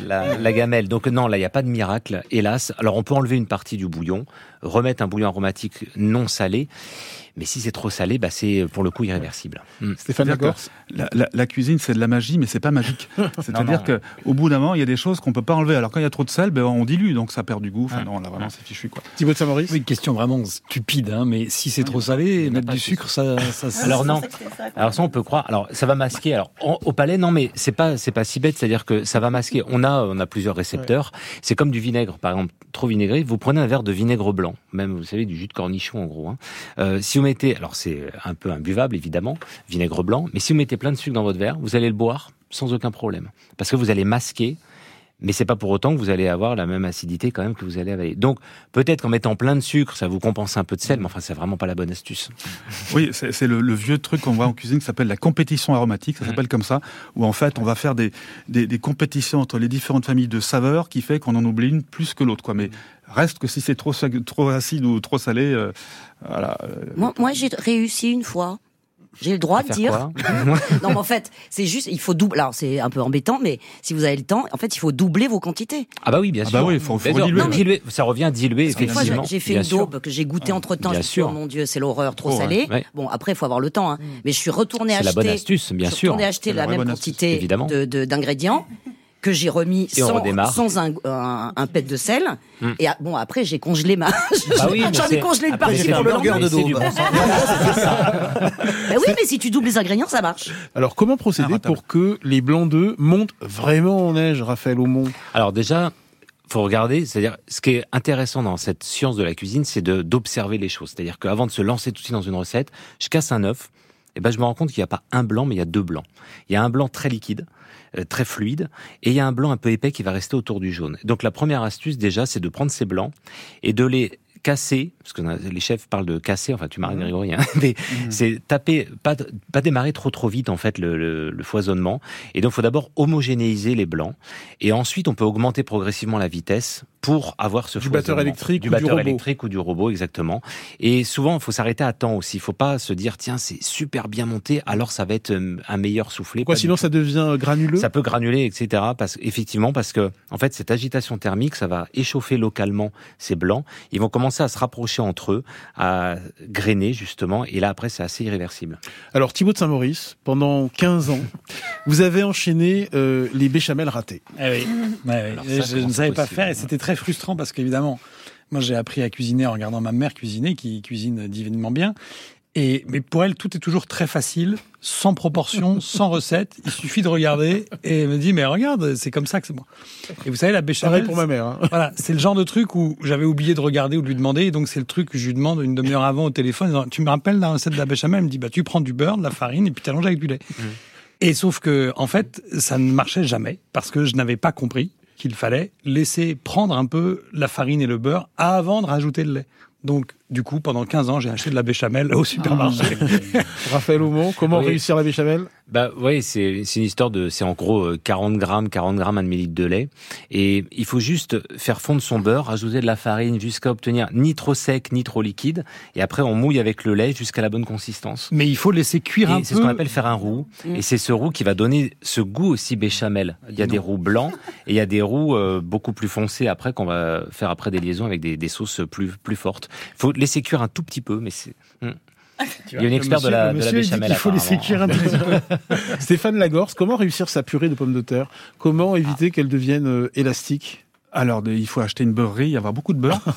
la gamelle. Donc non, là, il n'y a pas de miracle, hélas. Alors on peut enlever une partie du bouillon, remettre un bouillon aromatique non salé. Mais si c'est trop salé, c'est pour le coup irréversible. Stéphane Lagorce. La cuisine, c'est de la magie, mais c'est pas magique. C'est-à-dire qu'au bout d'un moment, il y a des choses qu'on peut pas enlever. Alors quand il y a trop de sel, on dilue, donc ça perd du goût. Enfin non, là vraiment, c'est fichu, quoi. Thibaut de Saint-Maurice. Oui, question vraiment stupide, mais si c'est trop salé, mettre du sucre, ça. Alors non. Alors ça, on peut croire. Alors ça va masquer. Alors au palais, non, mais c'est pas si bête. C'est-à-dire que ça va masquer. On a plusieurs récepteurs. Ouais. C'est comme du vinaigre, par exemple, trop vinaigré. Vous prenez un verre de vinaigre blanc, même vous savez du jus de cornichon en gros. Si vous mettez, alors c'est un peu imbuvable évidemment, vinaigre blanc, mais si vous mettez plein de sucre dans votre verre, vous allez le boire sans aucun problème, parce que vous allez masquer, mais c'est pas pour autant que vous allez avoir la même acidité quand même que vous allez avaler. Donc peut-être qu'en mettant plein de sucre, ça vous compense un peu de sel, mais enfin c'est vraiment pas la bonne astuce. Oui, c'est le vieux truc qu'on voit en cuisine qui s'appelle la compétition aromatique, ça s'appelle comme ça, où en fait on va faire des compétitions entre les différentes familles de saveurs qui fait qu'on en oublie une plus que l'autre, quoi. Mais reste que si c'est trop acide ou trop salé, voilà. Moi, j'ai réussi une fois. J'ai le droit de dire. Non, mais en fait, c'est juste, il faut doubler. Alors, c'est un peu embêtant, mais si vous avez le temps, en fait, il faut doubler vos quantités. Ah bah oui, bien sûr. Ah bah oui, il faut diluer. Ça revient à diluer, effectivement. Une fois, j'ai fait une daube que j'ai goûté entre-temps. Je me suis dit, oh mon Dieu, c'est l'horreur, trop salé. Ouais. Bon, après, il faut avoir le temps, Mais je suis retourné acheter. C'est la bonne astuce, bien sûr. Je suis retourné acheter la même quantité d'ingrédients que j'ai remis sans un pet de sel. Et après, j'ai congelé ma... J'en ai congelé une partie pour le lendemain. Oui, mais si tu doubles les ingrédients, ça marche. Alors, comment procéder pour que les blancs d'œufs montent vraiment en neige, Raphaël Aumont? Alors déjà, faut regarder, c'est-à-dire, ce qui est intéressant dans cette science de la cuisine, c'est d'observer les choses. C'est-à-dire qu'avant de se lancer tout de suite dans une recette, je casse un œuf, et je me rends compte qu'il n'y a pas un blanc, mais il y a deux blancs. Il y a un blanc très liquide, très fluide, et il y a un blanc un peu épais qui va rester autour du jaune. Donc la première astuce déjà, c'est de prendre ces blancs et de les casser, parce que les chefs parlent de casser, enfin tu m'arrêtes Grégory, mais c'est taper, pas démarrer trop vite en fait le foisonnement, et donc il faut d'abord homogénéiser les blancs, et ensuite on peut augmenter progressivement la vitesse pour avoir ce foisonnement. Du batteur électrique ou du robot, exactement. Et souvent, il faut s'arrêter à temps aussi. Il ne faut pas se dire, tiens, c'est super bien monté, alors ça va être un meilleur soufflé. Quoi, sinon ça devient granuleux? Ça peut granuler, etc. Effectivement, parce que, en fait, cette agitation thermique, ça va échauffer localement ces blancs. Ils vont commencer à se rapprocher entre eux, à grainer, justement. Et là, après, c'est assez irréversible. Alors, Thibaut de Saint-Maurice, pendant 15 ans, vous avez enchaîné les béchamels ratés. Eh oui. Alors, je ne savais pas faire, et c'était très frustrant parce qu'évidemment, moi j'ai appris à cuisiner en regardant ma mère cuisiner, qui cuisine divinement bien. Mais pour elle, tout est toujours très facile, sans proportion, sans recette. Il suffit de regarder et elle me dit, mais regarde, c'est comme ça que c'est bon. Et vous savez, la béchamel. Pareil pour ma mère. Voilà, c'est le genre de truc où j'avais oublié de regarder ou de lui demander. Et donc c'est le truc que je lui demande une demi-heure avant au téléphone. Disant, tu me rappelles la recette de la béchamel? Elle me dit, tu prends du beurre, de la farine et puis tu allonges avec du lait. Et sauf que, en fait, ça ne marchait jamais parce que je n'avais pas compris qu'il fallait laisser prendre un peu la farine et le beurre avant de rajouter le lait. Donc, du coup, pendant 15 ans, j'ai acheté de la béchamel au supermarché. Raphaël Aumont, comment réussir la béchamel? Oui, c'est une histoire c'est en gros 40 grammes, un demi-litre de lait. Et il faut juste faire fondre son beurre, rajouter de la farine jusqu'à obtenir ni trop sec, ni trop liquide. Et après, on mouille avec le lait jusqu'à la bonne consistance. Mais il faut laisser cuire un peu. C'est ce qu'on appelle faire un roux. Et c'est ce roux qui va donner ce goût aussi béchamel. Il y a des roux blancs et il y a des roux beaucoup plus foncés après qu'on va faire après des liaisons avec des sauces plus fortes. Il faut laisser cuire un tout petit peu, mais c'est... Il y a une experte de la béchamel. Il faut laisser cuire un tout petit peu. Stéphane Lagorce, comment réussir sa purée de pommes de terre? Comment éviter qu'elle devienne élastique? Alors, il faut acheter une beurrerie, y avoir beaucoup de beurre.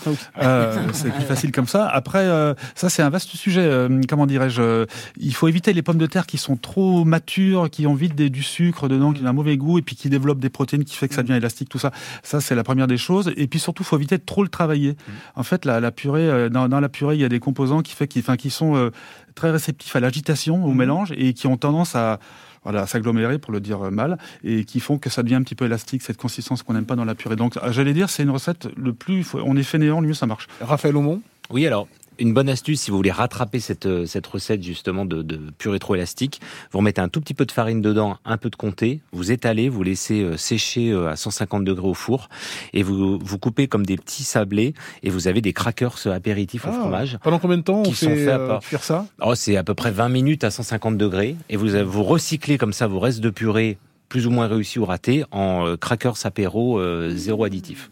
C'est plus facile comme ça. Après, ça, c'est un vaste sujet. Comment dirais-je? Il faut éviter les pommes de terre qui sont trop matures, qui ont vite du sucre dedans, qui ont un mauvais goût, et puis qui développent des protéines qui fait que ça devient élastique, tout ça. Ça, c'est la première des choses. Et puis surtout, il faut éviter de trop le travailler. En fait, la purée, dans la purée, il y a des composants qui sont très réceptifs à l'agitation, au mélange, et qui ont tendance à s'agglomérer, pour le dire mal, et qui font que ça devient un petit peu élastique, cette consistance qu'on n'aime pas dans la purée. Donc, j'allais dire, c'est une recette, on est fainéant, le mieux ça marche. Raphaël Aumont ? Oui, alors, une bonne astuce, si vous voulez rattraper cette recette justement de purée trop élastique, vous remettez un tout petit peu de farine dedans, un peu de comté, vous étalez, vous laissez sécher à 150 degrés au four, et vous coupez comme des petits sablés, et vous avez des crackers apéritifs au fromage. Pendant combien de temps on fait cuire ça ? C'est à peu près 20 minutes à 150 degrés, et vous recyclez comme ça vos restes de purée, plus ou moins réussis ou ratés, en crackers apéro zéro additif.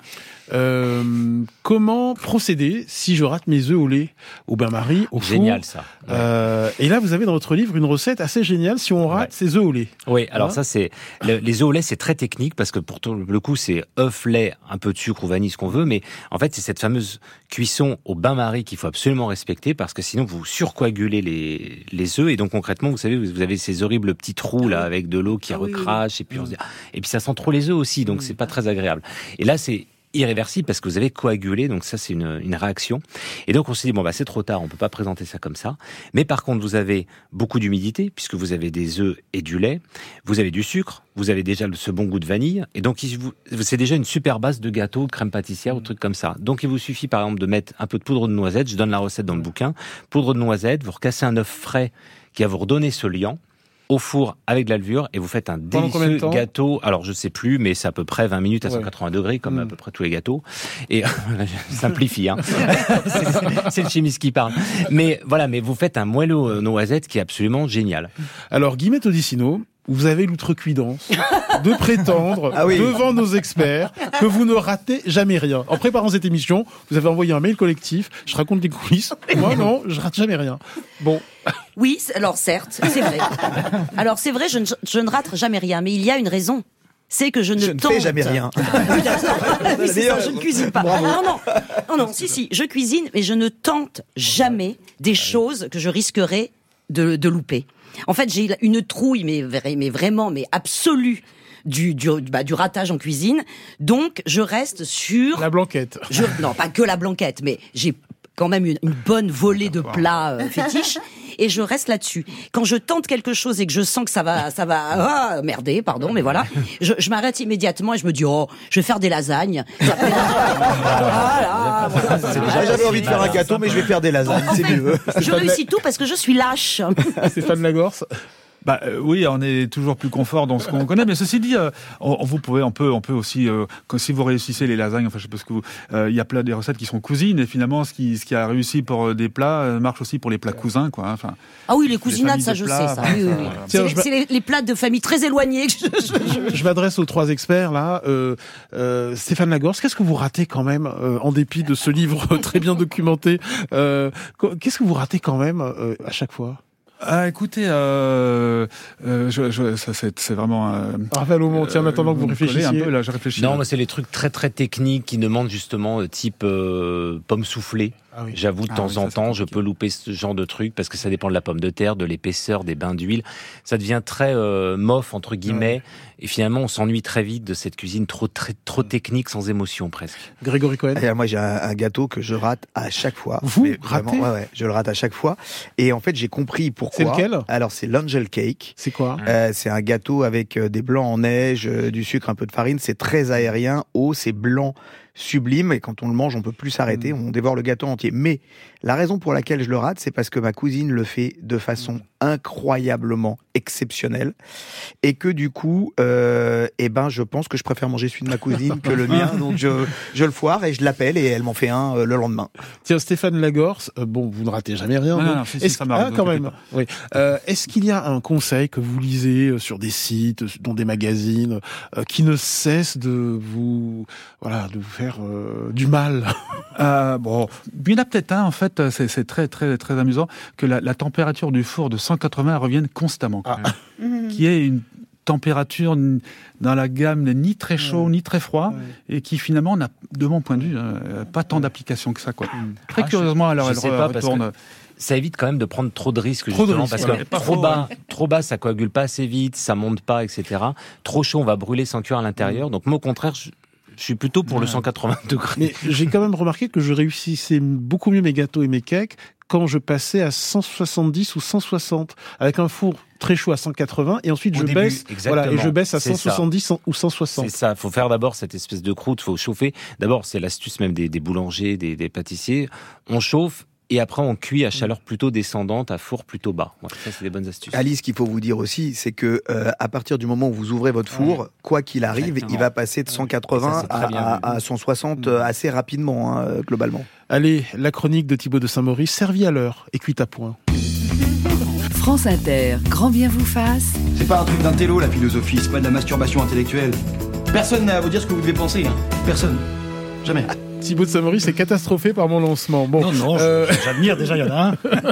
Comment procéder si je rate mes œufs au lait, au bain-marie, au four ? Génial ça. Et là, vous avez dans votre livre une recette assez géniale si on rate ses œufs au lait. Oui, alors ça c'est les œufs au lait, c'est très technique parce que pour le coup c'est œuf, lait, un peu de sucre ou vanille, ce qu'on veut, mais en fait c'est cette fameuse cuisson au bain-marie qu'il faut absolument respecter parce que sinon vous surcoagulez les œufs et donc concrètement vous savez vous avez ces horribles petits trous là avec de l'eau qui recrache et puis et puis ça sent trop les œufs aussi donc c'est pas très agréable. Et là c'est irréversible parce que vous avez coagulé, donc ça c'est une réaction. Et donc on s'est dit c'est trop tard, on peut pas présenter ça comme ça. Mais par contre vous avez beaucoup d'humidité puisque vous avez des œufs et du lait, vous avez du sucre, vous avez déjà ce bon goût de vanille et donc c'est déjà une super base de gâteau, de crème pâtissière ou de trucs comme ça. Donc il vous suffit par exemple de mettre un peu de poudre de noisette, je donne la recette dans le bouquin, poudre de noisette, vous recassez un œuf frais qui va vous redonner ce liant au four avec de la levure et vous faites un délicieux gâteau. Alors je sais plus, mais c'est à peu près 20 minutes à 180 degrés, comme à peu près tous les gâteaux. Et je simplifie, c'est le chimiste qui parle. Mais voilà, mais vous faites un moelleux noisette qui est absolument génial. Alors Guillemette Odissino, vous avez l'outrecuidance de prétendre devant nos experts que vous ne ratez jamais rien. En préparant cette émission, vous avez envoyé un mail collectif, je raconte les coulisses. Moi non, je rate jamais rien. Bon. Oui, alors certes, c'est vrai. Alors c'est vrai, je ne rate jamais rien, mais il y a une raison. C'est que je ne fais jamais rien. Oui, c'est ça, je ne cuisine pas. Non, si, je cuisine, mais je ne tente jamais des choses que je risquerais de louper. En fait, j'ai une trouille, mais vraiment, absolue du ratage en cuisine. Donc, je reste sur la blanquette. Non, pas que la blanquette, mais j'ai quand même une bonne volée de plats fétiches. Et je reste là-dessus. Quand je tente quelque chose et que je sens que ça va merder, pardon, mais voilà, je m'arrête immédiatement et je me dis je vais faire des lasagnes. J'avais envie de faire un gâteau, mais je vais faire des lasagnes, c'est mieux. Je réussis tout parce que je suis lâche. Stéphane Lagorce. Oui, on est toujours plus confort dans ce qu'on connaît, mais ceci dit, on peut aussi, si vous réussissez les lasagnes, enfin je sais pas ce que il y a plein des recettes qui sont cousines et finalement ce qui a réussi pour des plats marche aussi pour les plats cousins, quoi. Enfin. Ah oui, les cousinades, ça je sais ça. Oui. C'est les plats de famille très éloignés. Je m'adresse aux trois experts là. Stéphane Lagorce, qu'est-ce que vous ratez quand même, en dépit de ce livre très bien documenté, qu'est-ce que vous ratez quand même à chaque fois? Écoutez, c'est vraiment. Raphaël Aumont, tiens, en attendant que vous réfléchissiez. Un peu, là, je réfléchis. Non, moi, c'est les trucs très très techniques qui demandent justement type pomme soufflée. Ah oui. J'avoue, de temps en temps, je peux louper ce genre de truc parce que ça dépend de la pomme de terre, de l'épaisseur, des bains d'huile. Ça devient très mof entre guillemets, ouais. Et finalement, on s'ennuie très vite de cette cuisine trop technique, sans émotion presque. Grégory Cohen. Alors moi, j'ai un gâteau que je rate à chaque fois. Vous ratez ? Ouais, je le rate à chaque fois. Et en fait, j'ai compris pourquoi. C'est lequel ? Alors, c'est l'Angel Cake. C'est quoi ? C'est un gâteau avec des blancs en neige, du sucre, un peu de farine. C'est très aérien, haut, c'est blanc, sublime, et quand on le mange, on peut plus s'arrêter, on dévore le gâteau entier. Mais la raison pour laquelle je le rate, c'est parce que ma cousine le fait de façon incroyablement exceptionnelle, et que du coup, je pense que je préfère manger celui de ma cousine que le mien, donc je le foire et je l'appelle et elle m'en fait un le lendemain. Tiens, Stéphane Lagorce, vous ne ratez jamais rien. Non, ça m'arrive. Quand même. Oui. Est-ce qu'il y a un conseil que vous lisez sur des sites, dans des magazines, qui ne cesse de vous faire du mal? Il y en a peut-être un, en fait, c'est très, très, très amusant, que la température du four de 180 revienne constamment. Qui est une température dans la gamme ni très chaud, ni très froid, et qui finalement n'a, de mon point de vue, pas tant d'application que ça, quoi. Très curieusement, alors elle retourne. Ça évite quand même de prendre trop de risques, justement, parce que trop bas, ça coagule pas assez vite, ça monte pas, etc. Trop chaud, on va brûler sans cuire à l'intérieur. Donc moi, au contraire, je suis plutôt pour le 180 degrés. Mais j'ai quand même remarqué que je réussissais beaucoup mieux mes gâteaux et mes cakes quand je passais à 170 ou 160, avec un four très chaud à 180 et ensuite Au je début, baisse, exactement. et je baisse à C'est 170 ou 160. C'est ça, faut faire d'abord cette espèce de croûte, faut chauffer. D'abord, c'est l'astuce même des boulangers, des pâtissiers. On chauffe et après on cuit à chaleur plutôt descendante, à four plutôt bas. Ouais, ça, c'est des bonnes astuces. Alice, ce qu'il faut vous dire aussi, c'est que à partir du moment où vous ouvrez votre four, quoi qu'il arrive, Exactement. il va passer de 180 ça, c'est très bien à 160 assez rapidement, hein, globalement. Allez, la chronique de Thibaut de Saint-Maurice, servie à l'heure et cuite à point. France Inter, grand bien vous fasse. C'est pas un truc d'un télo, la philosophie, c'est pas de la masturbation intellectuelle. Personne n'a à vous dire ce que vous devez penser, hein. Personne. Jamais. Thibaut de Saint-Maurice est catastrophé par mon lancement. Bon, non, j'admire déjà, il y en a un.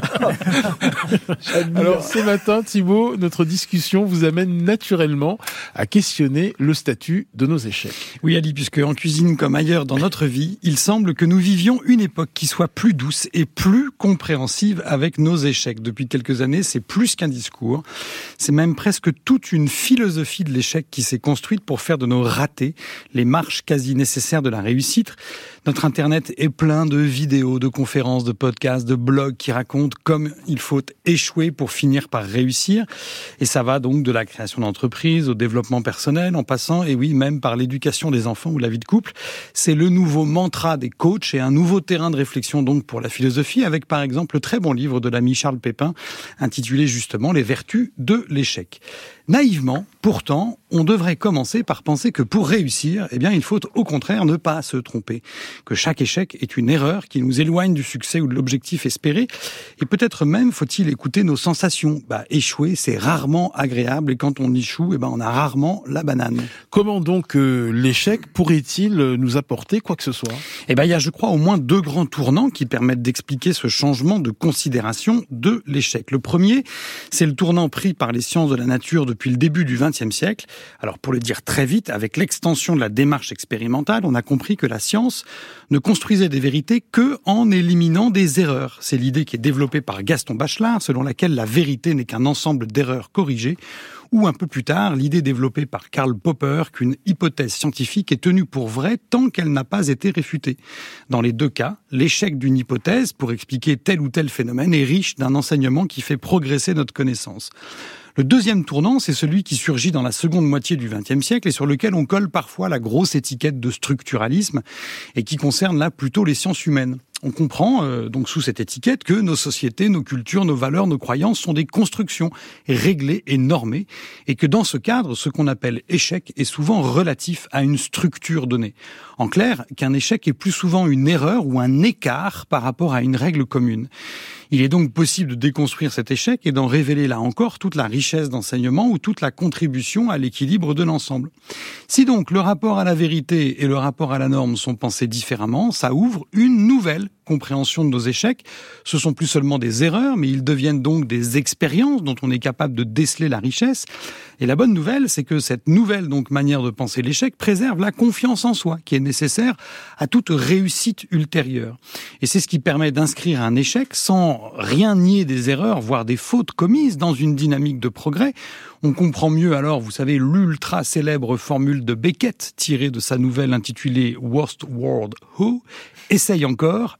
Alors ce matin, Thibaut, notre discussion vous amène naturellement à questionner le statut de nos échecs. Oui, Ali, puisque en cuisine comme ailleurs dans notre vie, il semble que nous vivions une époque qui soit plus douce et plus compréhensive avec nos échecs. Depuis quelques années, c'est plus qu'un discours. C'est même presque toute une philosophie de l'échec qui s'est construite pour faire de nos ratés les marches quasi nécessaires de la réussite. Notre Internet est plein de vidéos, de conférences, de podcasts, de blogs qui racontent comme il faut échouer pour finir par réussir. Et ça va donc de la création d'entreprises au développement personnel, en passant, et oui, même par l'éducation des enfants ou la vie de couple. C'est le nouveau mantra des coachs et un nouveau terrain de réflexion donc pour la philosophie, avec par exemple le très bon livre de l'ami Charles Pépin, intitulé justement « Les vertus de l'échec ». Naïvement, pourtant, on devrait commencer par penser que pour réussir, eh bien, il faut au contraire ne pas se tromper. Que chaque échec est une erreur qui nous éloigne du succès ou de l'objectif espéré. Et peut-être même faut-il écouter nos sensations. Échouer, c'est rarement agréable et quand on échoue, on a rarement la banane. Comment donc l'échec pourrait-il nous apporter quoi que ce soit ? Il y a, je crois, au moins 2 grands tournants qui permettent d'expliquer ce changement de considération de l'échec. Le premier, c'est le tournant pris par les sciences de la nature depuis le début du XXe siècle. Alors, pour le dire très vite, avec l'extension de la démarche expérimentale, on a compris que la science ne construisait des vérités que en éliminant des erreurs. C'est l'idée qui est développée par Gaston Bachelard, selon laquelle la vérité n'est qu'un ensemble d'erreurs corrigées. Ou un peu plus tard, l'idée développée par Karl Popper qu'une hypothèse scientifique est tenue pour vraie tant qu'elle n'a pas été réfutée. Dans les 2 cas, l'échec d'une hypothèse pour expliquer tel ou tel phénomène est riche d'un enseignement qui fait progresser notre connaissance. Le deuxième tournant, c'est celui qui surgit dans la seconde moitié du XXe siècle et sur lequel on colle parfois la grosse étiquette de structuralisme et qui concerne là plutôt les sciences humaines. On comprend donc sous cette étiquette que nos sociétés, nos cultures, nos valeurs, nos croyances sont des constructions réglées et normées et que dans ce cadre, ce qu'on appelle échec est souvent relatif à une structure donnée. En clair, qu'un échec est plus souvent une erreur ou un écart par rapport à une règle commune. Il est donc possible de déconstruire cet échec et d'en révéler là encore toute la richesse d'enseignement ou toute la contribution à l'équilibre de l'ensemble. Si donc le rapport à la vérité et le rapport à la norme sont pensés différemment, ça ouvre une nouvelle compréhension de nos échecs. Ce sont plus seulement des erreurs, mais ils deviennent donc des expériences dont on est capable de déceler la richesse. Et la bonne nouvelle, c'est que cette nouvelle donc manière de penser l'échec préserve la confiance en soi, qui est nécessaire à toute réussite ultérieure. Et c'est ce qui permet d'inscrire un échec sans rien nier des erreurs, voire des fautes commises dans une dynamique de progrès. On comprend mieux alors, vous savez, l'ultra célèbre formule de Beckett tirée de sa nouvelle intitulée Worst Word Who. Essaye encore,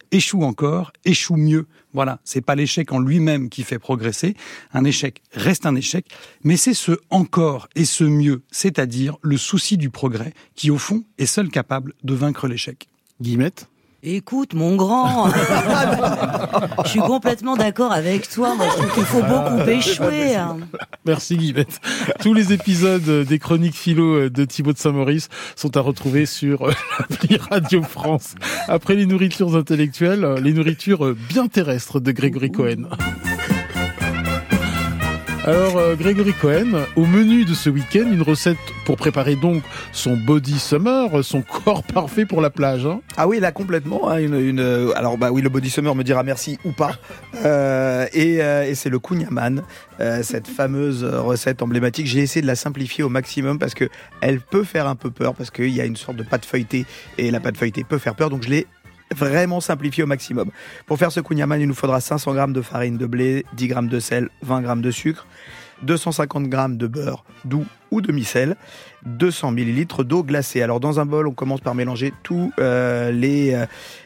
échoue mieux. Voilà, c'est pas l'échec en lui-même qui fait progresser. Un échec reste un échec, mais c'est ce encore et ce mieux, c'est-à-dire le souci du progrès, qui au fond est seul capable de vaincre l'échec. Guillemette ? Écoute, mon grand, je suis complètement d'accord avec toi. Moi, je trouve qu'il faut beaucoup échouer. Merci Guillemette. Tous les épisodes des chroniques philo de Thibaut de Saint-Maurice sont à retrouver sur l'appli Radio France. Après les nourritures intellectuelles, les nourritures bien terrestres de Grégory Cohen. Alors, Grégory Cohen, au menu de ce week-end, une recette pour préparer donc son body summer, son corps parfait pour la plage. Hein. Ah oui, là, complètement. Hein, alors, oui, le body summer me dira merci ou pas. Et c'est le kouign-amann, cette fameuse recette emblématique. J'ai essayé de la simplifier au maximum parce que elle peut faire un peu peur, parce qu'il y a une sorte de pâte feuilletée et la pâte feuilletée peut faire peur. Donc, je l'ai vraiment simplifié au maximum. Pour faire ce kouign-amann, il nous faudra 500 g de farine de blé, 10 g de sel, 20 g de sucre, 250 g de beurre doux ou demi-sel, 200 ml d'eau glacée. Alors dans un bol, on commence par mélanger tous les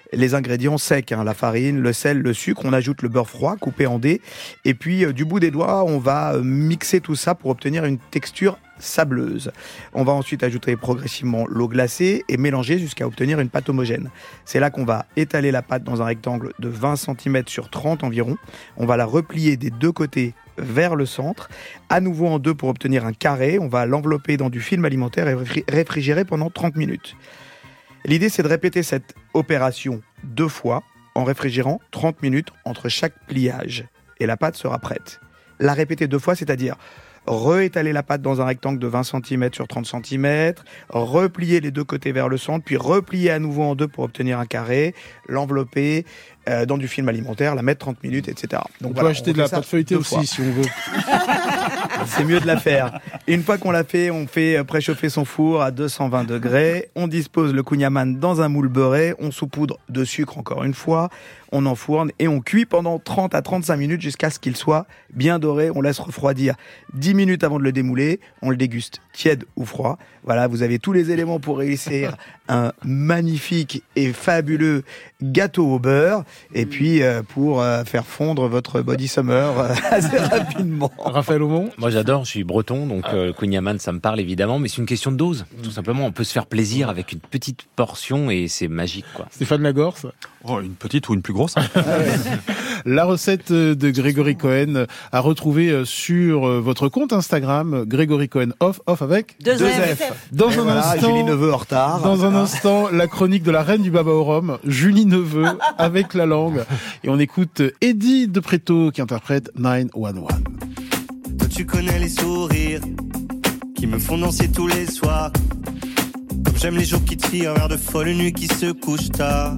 les ingrédients secs, la farine, le sel, le sucre. On ajoute le beurre froid coupé en dés. Et puis, du bout des doigts, on va mixer tout ça pour obtenir une texture sableuse. On va ensuite ajouter progressivement l'eau glacée et mélanger jusqu'à obtenir une pâte homogène. C'est là qu'on va étaler la pâte dans un rectangle de 20 cm sur 30 environ. On va la replier des deux côtés vers le centre, à nouveau en deux pour obtenir un carré. On va l'envelopper dans du film alimentaire et réfrigérer pendant 30 minutes. L'idée, c'est de répéter cette opération 2 fois en réfrigérant 30 minutes entre chaque pliage. Et la pâte sera prête. La répéter 2 fois, c'est-à-dire réétaler la pâte dans un rectangle de 20 cm sur 30 cm, replier les deux côtés vers le centre, puis replier à nouveau en deux pour obtenir un carré, l'envelopper dans du film alimentaire, la mettre 30 minutes, etc. Donc on peut acheter de la pâte feuilletée aussi, si on veut. C'est mieux de la faire. Et une fois qu'on l'a fait, on fait préchauffer son four à 220 degrés. On dispose le kouign-amann dans un moule beurré. On saupoudre de sucre encore une fois. On enfourne et on cuit pendant 30 à 35 minutes jusqu'à ce qu'il soit bien doré. On laisse refroidir 10 minutes avant de le démouler. On le déguste tiède ou froid. Voilà, vous avez tous les éléments pour réussir un magnifique et fabuleux gâteau au beurre. Et puis, pour faire fondre votre body summer assez rapidement. Raphaël Aumont ? Moi, j'adore, je suis breton, donc le kouign-amann, ça me parle évidemment, mais c'est une question de dose. Tout simplement, on peut se faire plaisir avec une petite portion et c'est magique, quoi. Stéphane Lagorce ? Une petite ou une plus grosse. La recette de Grégory Cohen à retrouver sur votre compte Instagram, Grégory Cohen off avec 2 F. Dans un instant, Julie Neveu en retard. Dans un instant, la chronique de la reine du baba au rhum, Julie Neveu avec la langue. Et on écoute Eddie de Préto qui interprète 911. Toi tu connais les sourires qui me font danser tous les soirs. Comme j'aime les jours qui tirent vers de folles nuits qui se couchent tard.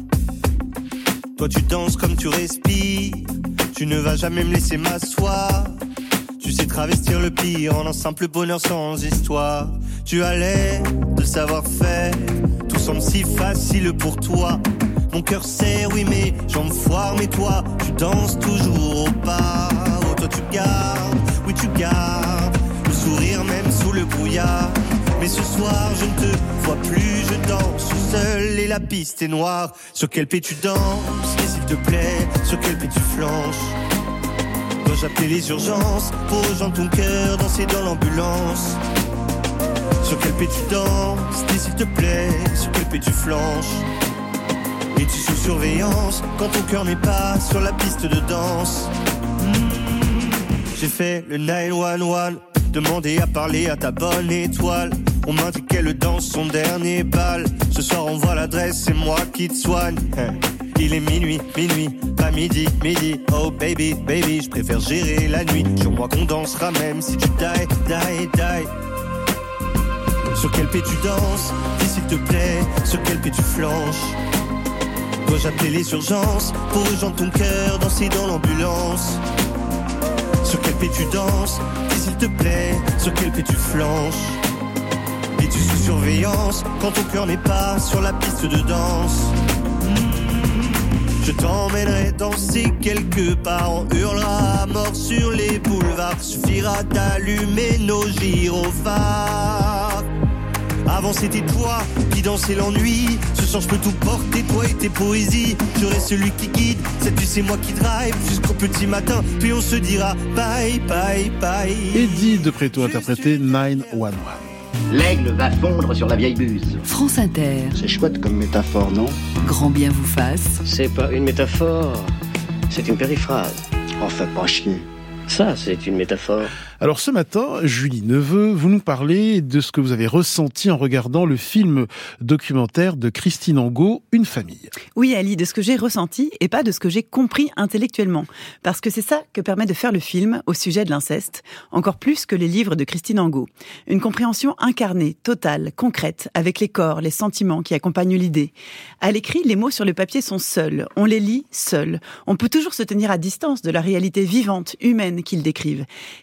Toi tu danses comme tu respires, tu ne vas jamais me laisser m'asseoir. Tu sais travestir le pire en un simple bonheur sans histoire. Tu as l'air de savoir-faire, tout semble si facile pour toi. Mon cœur sait, oui mais jambes foire, mais toi tu danses toujours au pas. Oh toi tu gardes, oui tu gardes le sourire même sous le brouillard. Mais ce soir je ne te vois plus, je danse seul et la piste est noire. Sur quel pied tu danses, et s'il te plaît, sur quel pied tu flanches? Dois-je appeler les urgences pour rejoindre ton cœur, danser dans l'ambulance? Sur quel pied tu danses, et s'il te plaît, sur quel pied tu flanches? Es-tu sous surveillance quand ton cœur n'est pas sur la piste de danse? J'ai fait le 911, demandé à parler à ta bonne étoile. On m'indique qu'elle danse son dernier bal. Ce soir on voit l'adresse, c'est moi qui te soigne. Il est minuit, pas midi. Oh baby, je préfère gérer la nuit. Jure-moi qu'on dansera même si tu die. Sur quel pied tu danses, dis s'il te plaît, sur quel pied tu flanches? Dois-je appeler les urgences pour rejoindre ton cœur, danser dans l'ambulance? Sur quel pied tu danses, dis s'il te plaît, sur quel pied tu flanches? Es-tu sous surveillance quand ton cœur n'est pas sur la piste de danse? Je t'emmènerai danser quelque part, on hurlera à mort sur les boulevards. Suffira d'allumer nos gyrophares. Avant c'était toi qui dansais l'ennui. Ce soir je peux tout porter, toi et tes poésies. Je reste celui qui guide, cette nuit c'est moi qui drive jusqu'au petit matin, puis on se dira bye. Eddie de Préto interprété 911. L'aigle va fondre sur la vieille buse. France Inter. C'est chouette comme métaphore, non? Grand bien vous fasse. C'est pas une métaphore, c'est une périphrase. En fait, pas chier. Ça, c'est une métaphore. Alors ce matin, Julie Neveu, vous nous parlez de ce que vous avez ressenti en regardant le film documentaire de Christine Angot, Une famille. Oui Ali, de ce que j'ai ressenti et pas de ce que j'ai compris intellectuellement. Parce que c'est ça que permet de faire le film au sujet de l'inceste, encore plus que les livres de Christine Angot. Une compréhension incarnée, totale, concrète, avec les corps, les sentiments qui accompagnent l'idée. À l'écrit, les mots sur le papier sont seuls, on les lit seuls. On peut toujours se tenir à distance de la réalité vivante, humaine qu'ils décrivent. L'écriture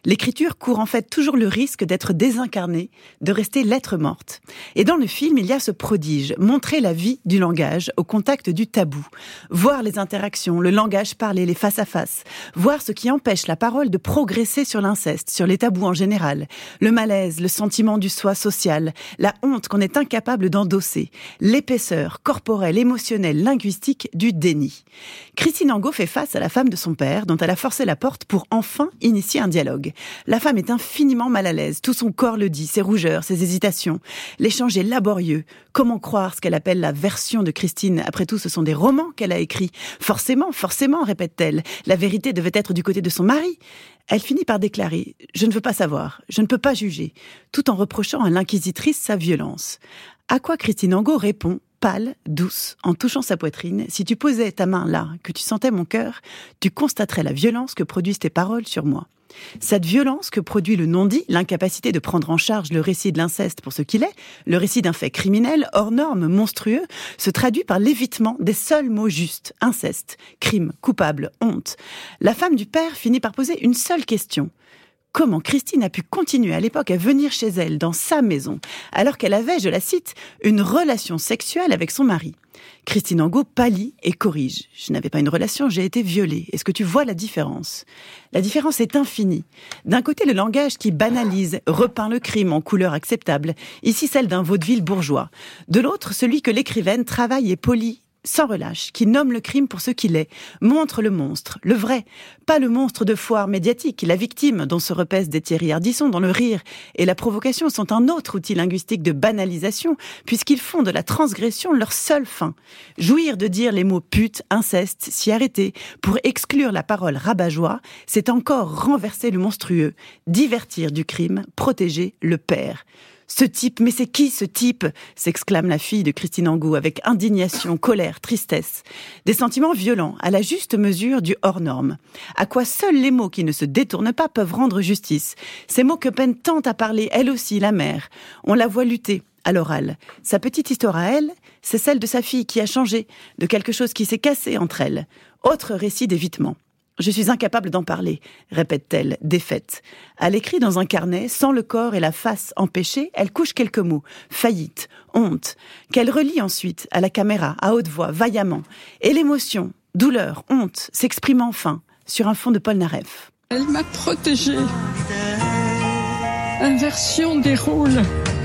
l'écriture court en fait toujours le risque d'être désincarnée, de rester lettre morte. Et dans le film, il y a ce prodige, montrer la vie du langage au contact du tabou, voir les interactions, le langage parlé, les face-à-face, voir ce qui empêche la parole de progresser sur l'inceste, sur les tabous en général, le malaise, le sentiment du soi social, la honte qu'on est incapable d'endosser, l'épaisseur corporelle, émotionnelle, linguistique du déni. Christine Angot fait face à la femme de son père, dont elle a forcé la porte pour enfin initier un dialogue. La femme est infiniment mal à l'aise, tout son corps le dit, ses rougeurs, ses hésitations. L'échange est laborieux. Comment croire ce qu'elle appelle la version de Christine? Après tout, ce sont des romans qu'elle a écrits. Forcément, répète-t-elle, la vérité devait être du côté de son mari. Elle finit par déclarer « Je ne veux pas savoir, je ne peux pas juger », tout en reprochant à l'inquisitrice sa violence. À quoi Christine Angot répond, pâle, douce, en touchant sa poitrine, « Si tu posais ta main là, que tu sentais mon cœur, tu constaterais la violence que produisent tes paroles sur moi. » Cette violence que produit le non-dit, l'incapacité de prendre en charge le récit de l'inceste pour ce qu'il est, le récit d'un fait criminel, hors norme, monstrueux, se traduit par l'évitement des seuls mots justes, inceste, crime, coupable, honte. La femme du père finit par poser une seule question. Comment Christine a pu continuer à l'époque à venir chez elle, dans sa maison, alors qu'elle avait, je la cite, une relation sexuelle avec son mari? Christine Angot pâlit et corrige. « Je n'avais pas une relation, j'ai été violée. Est-ce que tu vois la différence ?» La différence est infinie. D'un côté, le langage qui banalise, repeint le crime en couleur acceptable, ici celle d'un vaudeville bourgeois. De l'autre, celui que l'écrivaine travaille et polit sans relâche, qui nomme le crime pour ce qu'il est, montre le monstre, le vrai, pas le monstre de foire médiatique, la victime dont se repaissent des Thierry Ardisson, dont le rire et la provocation sont un autre outil linguistique de banalisation, puisqu'ils font de la transgression leur seule fin. Jouir de dire les mots pute, inceste, s'y arrêter, pour exclure la parole rabat-joie, c'est encore renverser le monstrueux, divertir du crime, protéger le père. Ce type, mais c'est qui ce type ? S'exclame la fille de Christine Angot avec indignation, colère, tristesse. Des sentiments violents, à la juste mesure du hors-norme. À quoi seuls les mots qui ne se détournent pas peuvent rendre justice. Ces mots que peine tant à parler, elle aussi, la mère. On la voit lutter à l'oral. Sa petite histoire à elle, c'est celle de sa fille qui a changé, de quelque chose qui s'est cassé entre elles. Autre récit d'évitement. « Je suis incapable d'en parler », répète-t-elle, défaite. À l'écrit dans un carnet, sans le corps et la face empêchée, elle couche quelques mots. Faillite, honte, qu'elle relie ensuite à la caméra, à haute voix, vaillamment. Et l'émotion, douleur, honte, s'exprime enfin sur un fond de Polnareff. Elle m'a protégée. Inversion des rôles.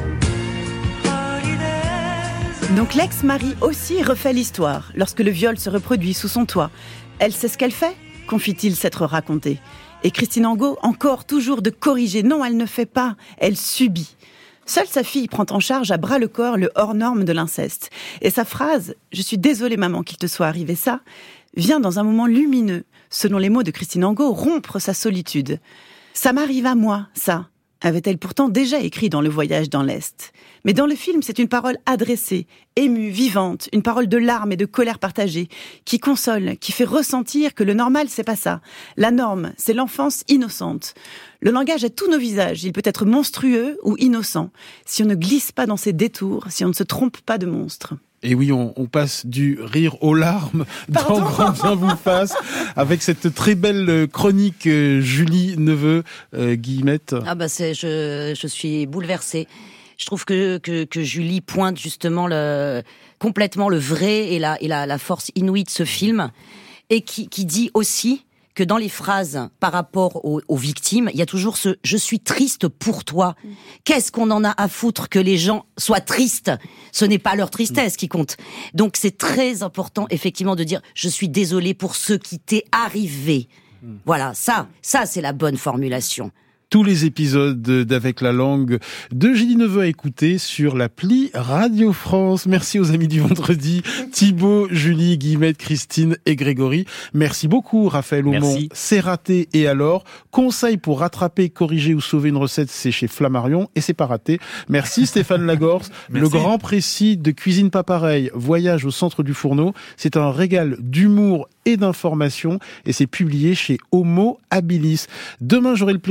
Donc l'ex-mari aussi refait l'histoire, lorsque le viol se reproduit sous son toit. Elle sait ce qu'elle fait ? Confie-t-il s'être raconté. Et Christine Angot, encore toujours de corriger. Non, elle ne fait pas, elle subit. Seule sa fille prend en charge à bras le corps le hors-norme de l'inceste. Et sa phrase « Je suis désolée maman qu'il te soit arrivé ça » vient dans un moment lumineux, selon les mots de Christine Angot, rompre sa solitude. « Ça m'arrive à moi, ça », avait-elle pourtant déjà écrit dans Le Voyage dans l'Est. Mais dans le film, c'est une parole adressée, émue, vivante, une parole de larmes et de colère partagée, qui console, qui fait ressentir que le normal, c'est pas ça. La norme, c'est l'enfance innocente. Le langage a tous nos visages, il peut être monstrueux ou innocent, si on ne glisse pas dans ses détours, si on ne se trompe pas de monstre. Et oui, on passe du rire aux larmes dans Grand Bien vous fasse, avec cette très belle chronique Julie Neveu, Guillemette. Ah bah je suis bouleversée. Je trouve que Julie pointe justement complètement le vrai et la force inouïe de ce film, et qui dit aussi que dans les phrases par rapport aux victimes, il y a toujours ce « je suis triste pour toi ». Qu'est-ce qu'on en a à foutre que les gens soient tristes ? Ce n'est pas leur tristesse qui compte. Donc c'est très important effectivement de dire « je suis désolée pour ce qui t'est arrivé ». Voilà, ça c'est la bonne formulation. Tous les épisodes d'Avec la langue de Julie Neveu à écouter sur l'appli Radio France. Merci aux amis du vendredi, Thibaut, Julie, Guillemette, Christine et Grégory. Merci beaucoup Raphaël Aumont. Merci. C'est raté et alors ? Conseil pour rattraper, corriger ou sauver une recette, c'est chez Flammarion et c'est pas raté. Merci Stéphane Lagorce. Le grand précis de Cuisine pas pareil, voyage au centre du fourneau. C'est un régal d'humour et d'information et c'est publié chez Homo Habilis. Demain, j'aurai le plaisir de vous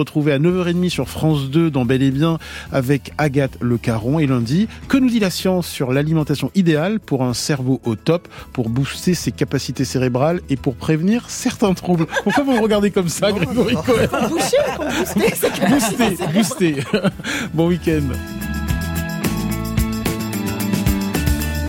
retrouver à 9h30 sur France 2 dans Bel et Bien avec Agathe Le Caron. Et lundi, que nous dit la science sur l'alimentation idéale pour un cerveau au top, pour booster ses capacités cérébrales et pour prévenir certains troubles. Pourquoi vous me regardez comme ça, Grégory Cohen? Booster ses capacités. Booster. Bon week-end.